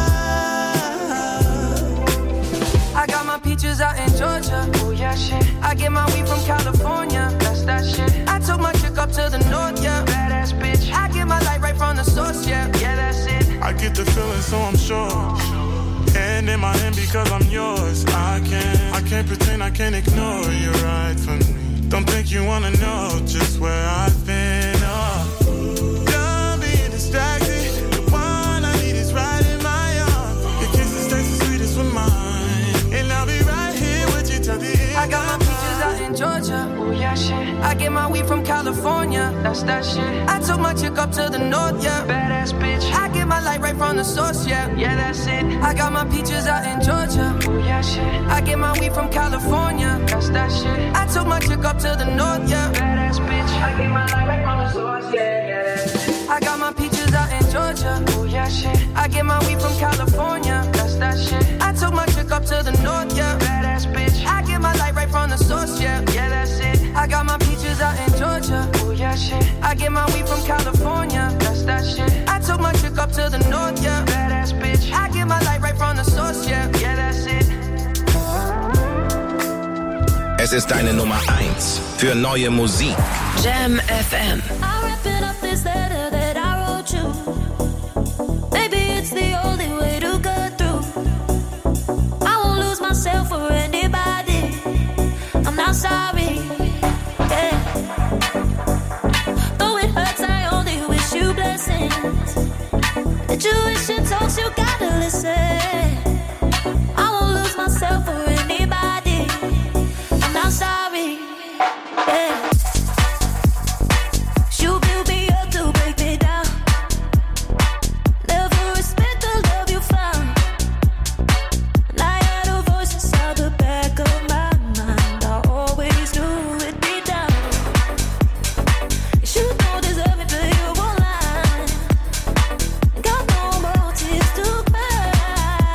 I got my peaches out in Georgia. Oh yeah, shit. I get my weed from California. That's that shit. I took my chick up to the north, yeah. Badass bitch. I get my light right from the source, yeah. Yeah, that's it. I get the feeling, so I'm sure. And in my hand because I'm yours. I can't, I can't pretend, I can't ignore you right from me. Don't think you wanna know just where I've been. Oh, done being distracted. The one I need is right in my arms. Your kisses taste the sweetest with mine, and I'll be right here with you till the end. I got my peaches out in Georgia. Oh yeah, shit. I get my weed from California. That's that shit. I took my chick up to the north, yeah. Badass bitch. I get my light right from the source, yeah. Yeah, that's it. I got my peaches out in Georgia. Oh yeah, shit. I get my weed from California. That's that shit. I took my chick up to the north, yeah. Badass bitch. I get my light right from the source, yeah. Yeah, that's it. I got my peaches out in Georgia. Oh yeah, shit. I get my weed from California. That's that shit. I took my chick up to the north, yeah. Badass bitch. I get my light right from the source, yeah. Yeah, that's it. I got my peaches out in Georgia. Oh yeah, shit. I get my weed from California. That's that shit. I took my chick up to the north, yeah. Badass bitch. I get my light right from the source, yeah. Yeah, that's it. Es ist deine Nummer eins für neue Musik. Jam F M. I'm wrapping up this letter that I wrote you. Maybe it's the only way to get through. I won't lose myself for anybody. I'm not sorry. Yeah. Though it hurts, I only wish you blessings. The Jewish talks, you gotta listen. I won't lose myself for anybody. I'm not sorry. Yeah. You build me up to break me down. Never respect the love you found. And I had a voice inside the back of my mind. I always knew it'd be down. You don't deserve me, but you won't lie. Got no more tears to cry.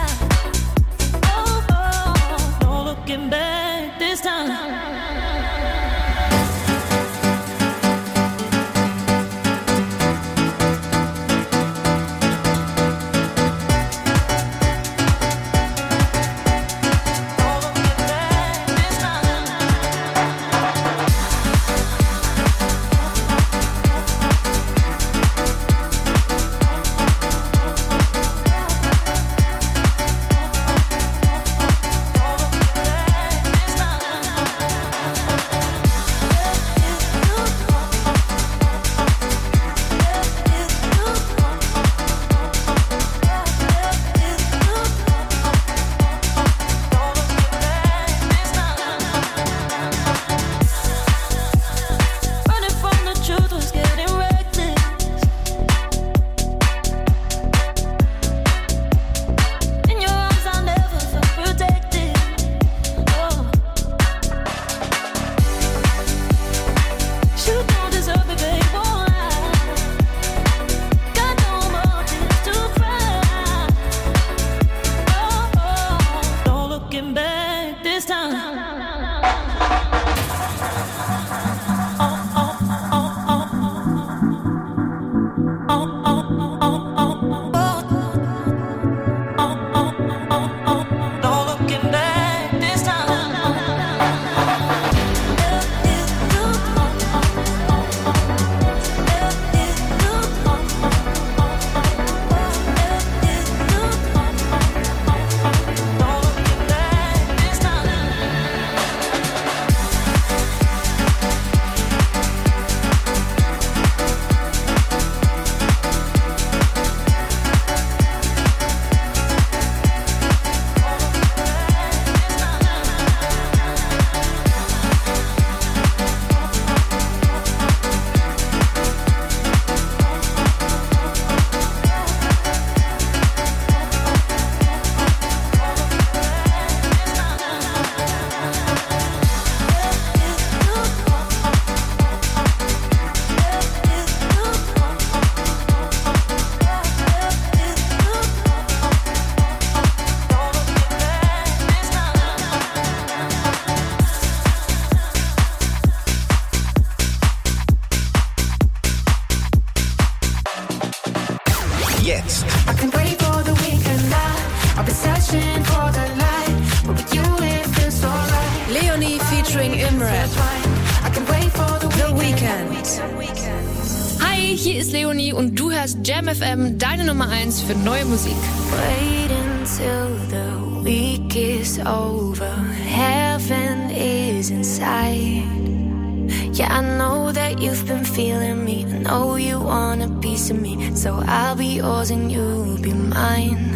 jetzt. I can wait for the weekend now. I've been searching for the light, but with you it feels so right. Leonie featuring Imran. I can wait for the The Weekend. Hi, hier ist Leonie und du hörst Jam F M, deine Nummer eins für neue Musik. Wait until the week is over. Heaven is inside. Yeah, I know that you've been feeling me. I know you want a piece of me. So I'll be yours and you'll be mine.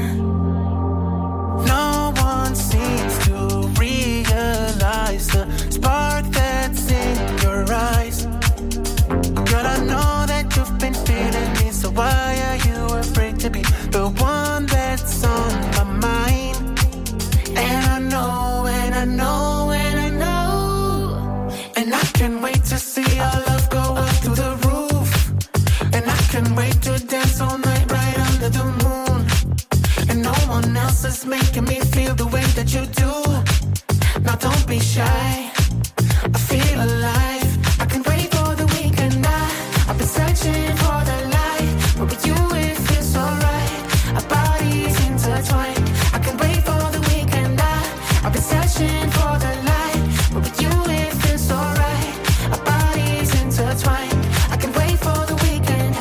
No one seems to realize the spark that's in your eyes. Girl, I know that you've been feeling me, so why are you afraid to be the one that's on my mind? And I know, and I know, and I know, and I can't wait to see our love go up through the roof. And I can't wait to dance all night right under the moon. And no one else is making me feel the way that you do. Now don't be shy, I feel alive. I can wait for the weekend now. I've been searching for the light, but with you it feels alright. Our bodies intertwined. I can wait for the weekend now. I've been searching for the light, but with you it feels alright. Our bodies intertwined. I can wait for the weekend.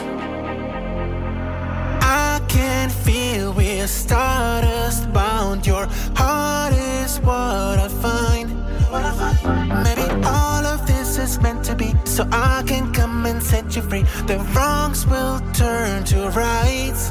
I can feel we're stardust bound. Your heart is what I find. Maybe all of this is meant to be, so I can come and set you free. The wrongs will turn to rights.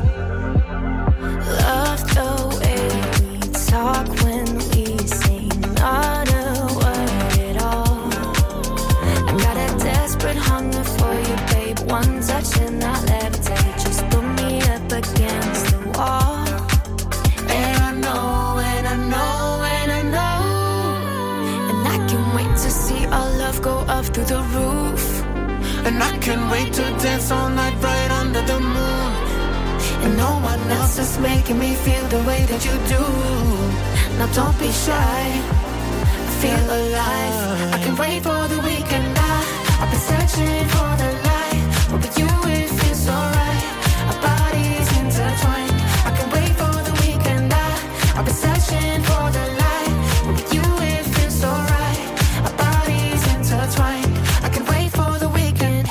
Love the way we talk when we sing, not a word at all. I got a desperate hunger for you, babe. One touch and I'll levitate. Just put me up against the wall. And I know, and I know, and I know, and I can't wait to see our love go up through the roof. And I can't wait to dance all night right under the moon. And no one else is making me feel the way that you do. Now don't be shy, I feel alive. I can wait for the weekend now. I've been searching for the light, but with you it feels alright. Our bodies intertwined. I can wait for the weekend now. I've been searching for the light, but with you it feels alright. Our bodies intertwined. I can wait for the weekend.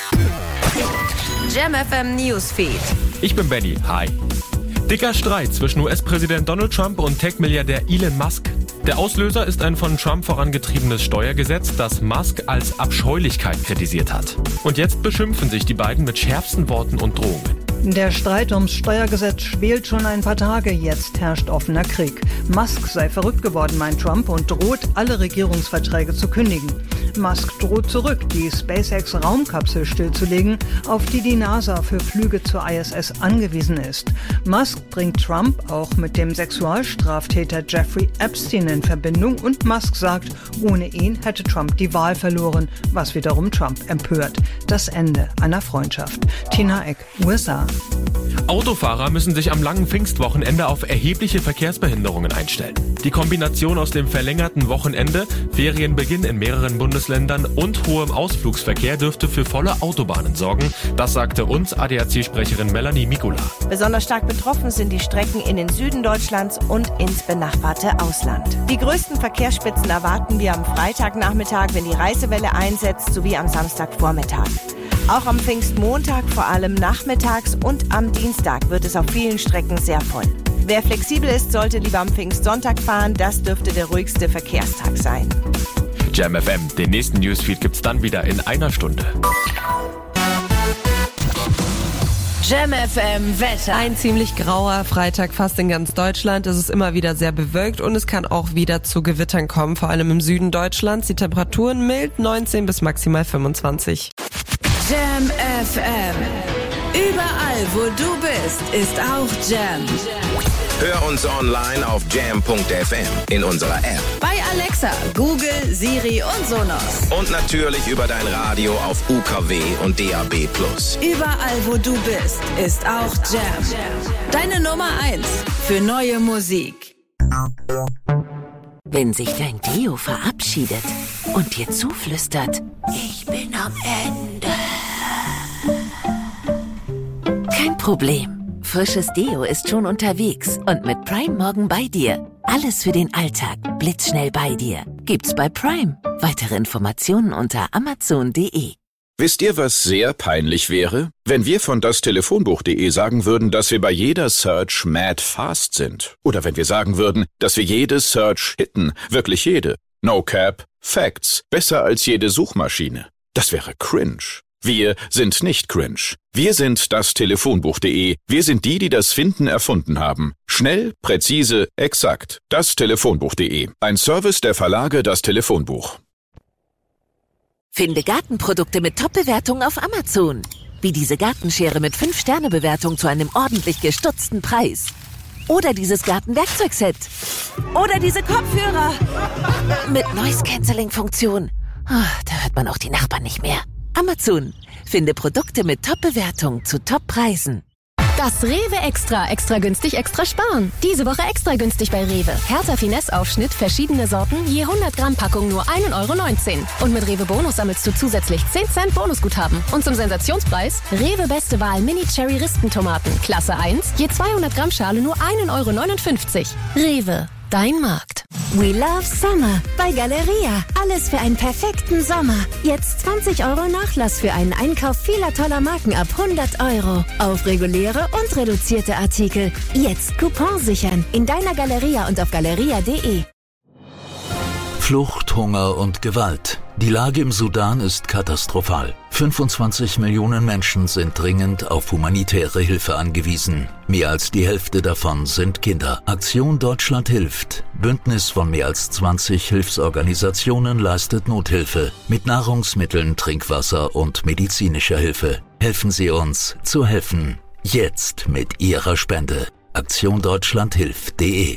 Jam F M Newsfeed. Ich bin Benny. Hi. Dicker Streit zwischen U S-Präsident Donald Trump und Tech-Milliardär Elon Musk. Der Auslöser ist ein von Trump vorangetriebenes Steuergesetz, das Musk als Abscheulichkeit kritisiert hat. Und jetzt beschimpfen sich die beiden mit schärfsten Worten und Drohungen. Der Streit ums Steuergesetz schwelt schon ein paar Tage. Jetzt herrscht offener Krieg. Musk sei verrückt geworden, meint Trump, und droht, alle Regierungsverträge zu kündigen. Musk droht zurück, die SpaceX-Raumkapsel stillzulegen, auf die die NASA für Flüge zur I S S angewiesen ist. Musk bringt Trump auch mit dem Sexualstraftäter Jeffrey Epstein in Verbindung und Musk sagt, ohne ihn hätte Trump die Wahl verloren, was wiederum Trump empört. Das Ende einer Freundschaft. Tina Eck, U S A. Autofahrer müssen sich am langen Pfingstwochenende auf erhebliche Verkehrsbehinderungen einstellen. Die Kombination aus dem verlängerten Wochenende, Ferienbeginn in mehreren Bundesländern und hohem Ausflugsverkehr dürfte für volle Autobahnen sorgen. Das sagte uns A D A C-Sprecherin Melanie Mikula. Besonders stark betroffen sind die Strecken in den Süden Deutschlands und ins benachbarte Ausland. Die größten Verkehrsspitzen erwarten wir am Freitagnachmittag, wenn die Reisewelle einsetzt, sowie am Samstagvormittag. Auch am Pfingstmontag, vor allem nachmittags, und am Dienstag wird es auf vielen Strecken sehr voll. Wer flexibel ist, sollte lieber am Pfingstsonntag fahren. Das dürfte der ruhigste Verkehrstag sein. Jam F M, den nächsten Newsfeed gibt's dann wieder in einer Stunde. Jam F M Wetter. Ein ziemlich grauer Freitag fast in ganz Deutschland. Es ist immer wieder sehr bewölkt und es kann auch wieder zu Gewittern kommen, vor allem im Süden Deutschlands. Die Temperaturen mild, neunzehn bis maximal fünfundzwanzig. Jam F M. Überall, wo du bist, ist auch Jam. Hör uns online auf jam punkt f m, in unserer App, Bei Alexa, Google, Siri und Sonos. und natürlich über dein Radio auf U K W und D A B plus. Überall, wo du bist, ist auch Jam. Deine Nummer eins für neue Musik. Wenn sich dein Deo verabschiedet und dir zuflüstert, ich bin am Ende. Kein Problem. Frisches Deo ist schon unterwegs und mit Prime morgen bei dir. Alles für den Alltag, blitzschnell bei dir. Gibt's bei Prime. Weitere Informationen unter amazon punkt de. Wisst ihr, was sehr peinlich wäre? Wenn wir von dastelefonbuch punkt de sagen würden, dass wir bei jeder Search mad fast sind. Oder wenn wir sagen würden, dass wir jede Search hitten. Wirklich jede. No cap. Facts. Besser als jede Suchmaschine. Das wäre cringe. Wir sind nicht cringe. Wir sind dastelefonbuch punkt de. Wir sind die, die das Finden erfunden haben. Schnell, präzise, exakt. dastelefonbuch punkt de. Ein Service der Verlage Das Telefonbuch. Finde Gartenprodukte mit Top-Bewertungen auf Amazon. Wie diese Gartenschere mit fünf Sterne Bewertung zu einem ordentlich gestutzten Preis. Oder dieses Gartenwerkzeugset. Oder diese Kopfhörer. Mit Noise-Canceling-Funktion. Oh, da hört man auch die Nachbarn nicht mehr. Amazon. Finde Produkte mit Top-Bewertung zu Top-Preisen. Das Rewe Extra. Extra günstig, extra sparen. Diese Woche extra günstig bei Rewe. Hertha Finesse-Aufschnitt, verschiedene Sorten, je hundert Gramm Packung nur ein Euro neunzehn. Und mit Rewe Bonus sammelst du zusätzlich zehn Cent Bonusguthaben. Und zum Sensationspreis, Rewe Beste Wahl Mini-Cherry-Ristentomaten. Klasse eins, je zweihundert Gramm Schale nur ein Euro neunundfünfzig. Rewe. Dein Markt. We love Summer bei Galeria. Alles für einen perfekten Sommer. Jetzt zwanzig Euro Nachlass für einen Einkauf vieler toller Marken ab hundert Euro. Auf reguläre und reduzierte Artikel. Jetzt Coupon sichern. In deiner Galeria und auf galeria punkt de. Flucht, Hunger und Gewalt. Die Lage im Sudan ist katastrophal. fünfundzwanzig Millionen Menschen sind dringend auf humanitäre Hilfe angewiesen. Mehr als die Hälfte davon sind Kinder. Aktion Deutschland hilft. Bündnis von mehr als zwanzig Hilfsorganisationen leistet Nothilfe. Mit Nahrungsmitteln, Trinkwasser und medizinischer Hilfe. Helfen Sie uns zu helfen. Jetzt mit Ihrer Spende. aktion deutschland hilft punkt de.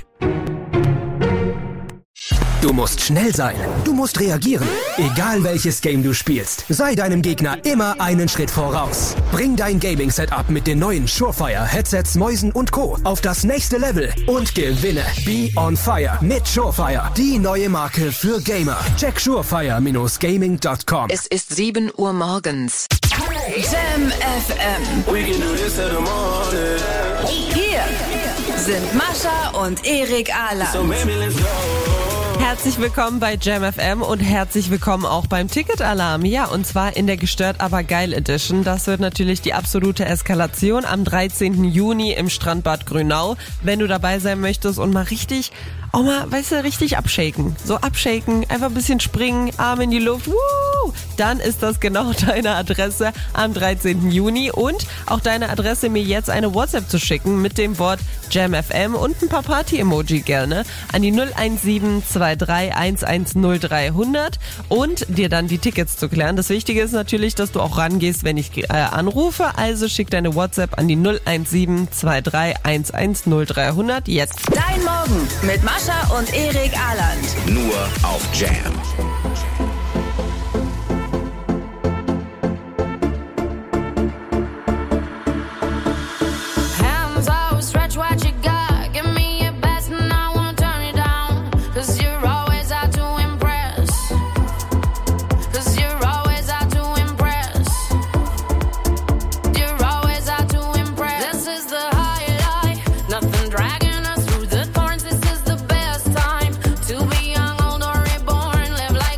Du musst schnell sein. Du musst reagieren. Egal welches Game du spielst, sei deinem Gegner immer einen Schritt voraus. Bring dein Gaming-Setup mit den neuen Surefire, Headsets, Mäusen und Co. auf das nächste Level und gewinne. Be on Fire mit Surefire, die neue Marke für Gamer. Check surefire Bindestrich gaming Punkt com. Es ist sieben Uhr morgens. Jam F M. We can do this till the morning. Hier sind Mascha und Erik Aland. So baby, let's go. Herzlich willkommen bei Jam F M und herzlich willkommen auch beim Ticketalarm. Ja, und zwar in der Gestört aber geil Edition. Das wird natürlich die absolute Eskalation am dreizehnten Juni im Strandbad Grünau. Wenn du dabei sein möchtest und mal richtig, auch mal, weißt du, richtig abshaken. So abshaken, einfach ein bisschen springen, Arme in die Luft, woo! Dann ist das genau deine Adresse am dreizehnten Juni und auch deine Adresse, mir jetzt eine WhatsApp zu schicken mit dem Wort Jam F M und ein paar Party-Emoji gerne an die null eins sieben zwei drei eins eins null drei hundert und dir dann die Tickets zu klären. Das Wichtige ist natürlich, dass du auch rangehst, wenn ich äh, anrufe. Also schick deine WhatsApp an die null eins sieben zwei drei eins eins null drei hundert jetzt. Dein Morgen mit Mascha und Erik Aland. Nur auf Jam. Hands out, stretch what you got. Give me your best and I won't turn it down. Cause you're always out to impress. Cause you're always out to impress. You're always out to impress. This is the highlight. Nothing dragging us through the thorns. This is the best time to be young, old, or reborn. Live like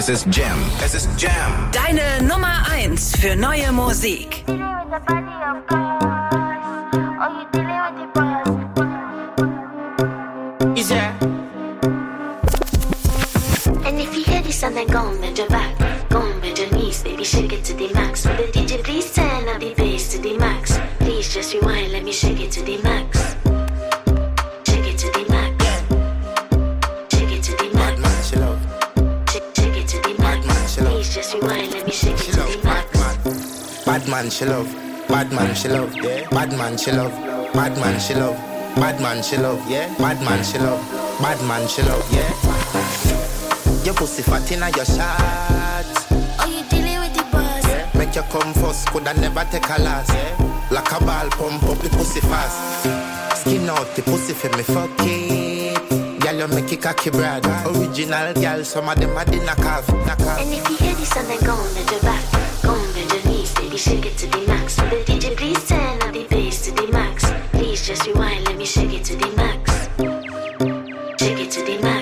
Es ist Jam. Es ist Jam. Deine Nummer eins für neue Musik. And if you hear this song, then go and bend your back. Go and bend your knees, baby, shake it to the max. Will the D J please turn up the bass to the max? Please just rewind, let me shake it to the max. Shake it to the max. Shake it to the max. Shake, shake it to the max. Please just rewind, let me shake it to the max. Bad man, she love. Bad man, she love. Yeah. Bad man, she love. Bad man, she love. Bad man, she love. Yeah. Bad man, she love. Bad man, she love. Yeah. Your pussy fat inna your shot. Oh, you dealing with the boss? Yeah. Make you come first, coulda never take a last. Yeah. Like a ball, pump up the pussy fast. Skin out the pussy for me, fuck it. Girl, you make it cocky brad. Original girl, some of them are the knock off, knock off. And if you hear this song, then go and bend your back. Go and bend your knees, baby, shake it to the max. Will the D J please turn up the bass to the max? Please just rewind, let me shake it to the max. Shake it to the max.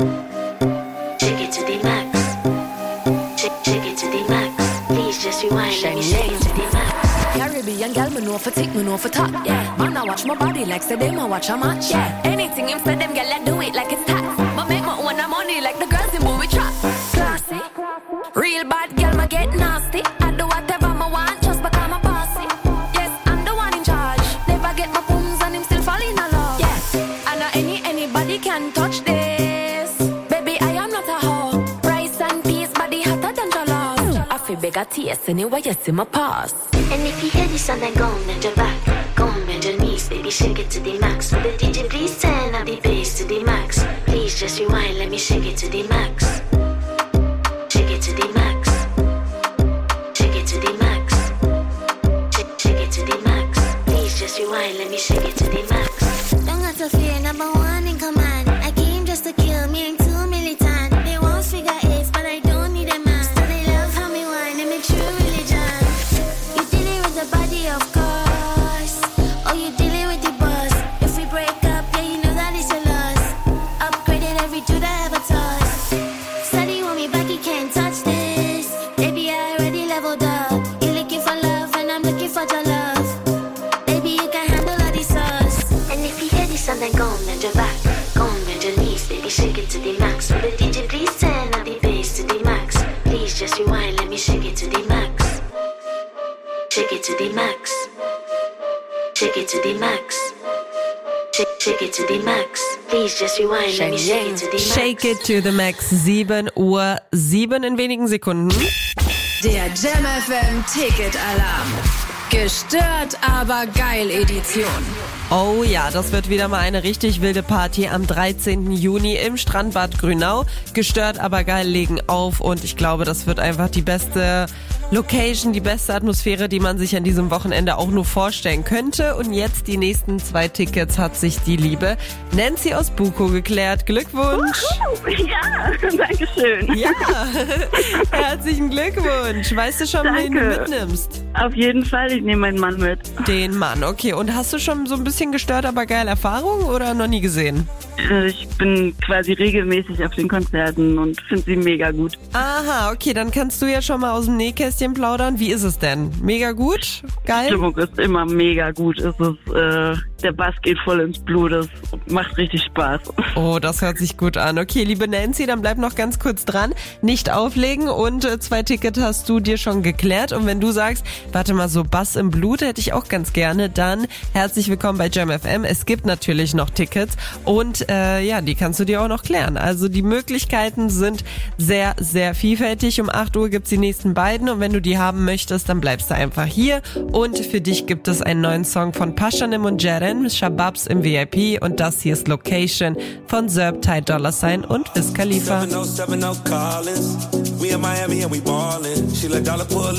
Shake it to the max. Shake, shake it to the max. Please just rewind, let me shake it to the max. Caribbean girl, me know for tick, me know for top, yeah. Man, I watch my body like say them, I watch a match, yeah. Anything him say them, girl, I do it like it's tax. But make my own money like the girls in movie trap. Classy, real bad girl, me get nasty. I do whatever I want, just because I'm bossy. Yes, I'm the one in charge. Never get my booms and him still fall in love. Yeah, I know any anybody can touch this. Baby, I am not a hoe. Rice and peas, body hotter than jollof. I feel bigger taste anyway, you see my pass. And if you hear this song, then go and bend your back. Go and bend your knees, baby, shake it to the max. Will the D J please turn up the bass to the max? Please just rewind, let me shake it to the max. Shake it to the max. Shake it to the max. Shake, shake it to the max. Please just rewind, let me shake it to the max. Don't got to fear, number one in command. I came just to kill me, ain't too militant. They won't figure eight, but I don't need a man. So they love how me whine and make true religion. You dealing with the body, of course. Oh, you dealing with the boss. If we break up, yeah, you know that it's a loss. Upgraded every dude I ever touched. Steady want me back, you can't touch this. Baby, I already leveled up. You looking for love, and I'm looking for your love. Baby, you can handle all the sauce. And if you hear this song, then go and bend your back. Go and bend your knees, baby, shake it to the max. Will the D J please turn up the bass to the max? Please just rewind, let me shake it to the max. Shake it to the max. Shake it to the max. Shake, shake it to the max. Please just rewind, let me shake it to the max. Shake it to the max. sieben Uhr sieben in wenigen Sekunden. Der Jam F M Ticket Alarm. Gestört, aber geil Edition. Oh ja, das wird wieder mal eine richtig wilde Party am dreizehnten Juni im Strandbad Grünau. Gestört, aber geil legen auf und ich glaube, das wird einfach die beste Location, die beste Atmosphäre, die man sich an diesem Wochenende auch nur vorstellen könnte. Und jetzt die nächsten zwei Tickets hat sich die liebe Nancy aus Buko geklärt. Glückwunsch! Ja, danke schön. Ja, herzlichen Glückwunsch. Weißt du schon, Danke. wen du mitnimmst? Auf jeden Fall, ich nehme meinen Mann mit. Den Mann, okay. Und hast du schon so ein bisschen gestört, aber geil Erfahrung oder noch nie gesehen? Ich bin quasi regelmäßig auf den Konzerten und finde sie mega gut. Aha, okay, dann kannst du ja schon mal aus dem Nähkästchen plaudern. Wie ist es denn? Mega gut? Geil? Die Stimmung ist immer mega gut. Es ist, äh, der Bass geht voll ins Blut. Es macht richtig Spaß. Oh, das hört sich gut an. Okay, liebe Nancy, dann bleib noch ganz kurz dran. Nicht auflegen und äh, zwei Tickets hast du dir schon geklärt. Und wenn du sagst, warte mal, so Bass im Blut hätte ich auch ganz gerne, dann herzlich willkommen bei Jam F M. Es gibt natürlich noch Tickets und äh, ja, die kannst du dir auch noch klären. Also die Möglichkeiten sind sehr, sehr vielfältig. Um acht Uhr gibt's die nächsten beiden und wenn du die haben möchtest, dann bleibst du einfach hier. Und für dich gibt es einen neuen Song von Pashanim und Jaren, Shababs im V I P und das hier ist Location von Zerb, Ty Dolla Sign und Wiz Khalifa.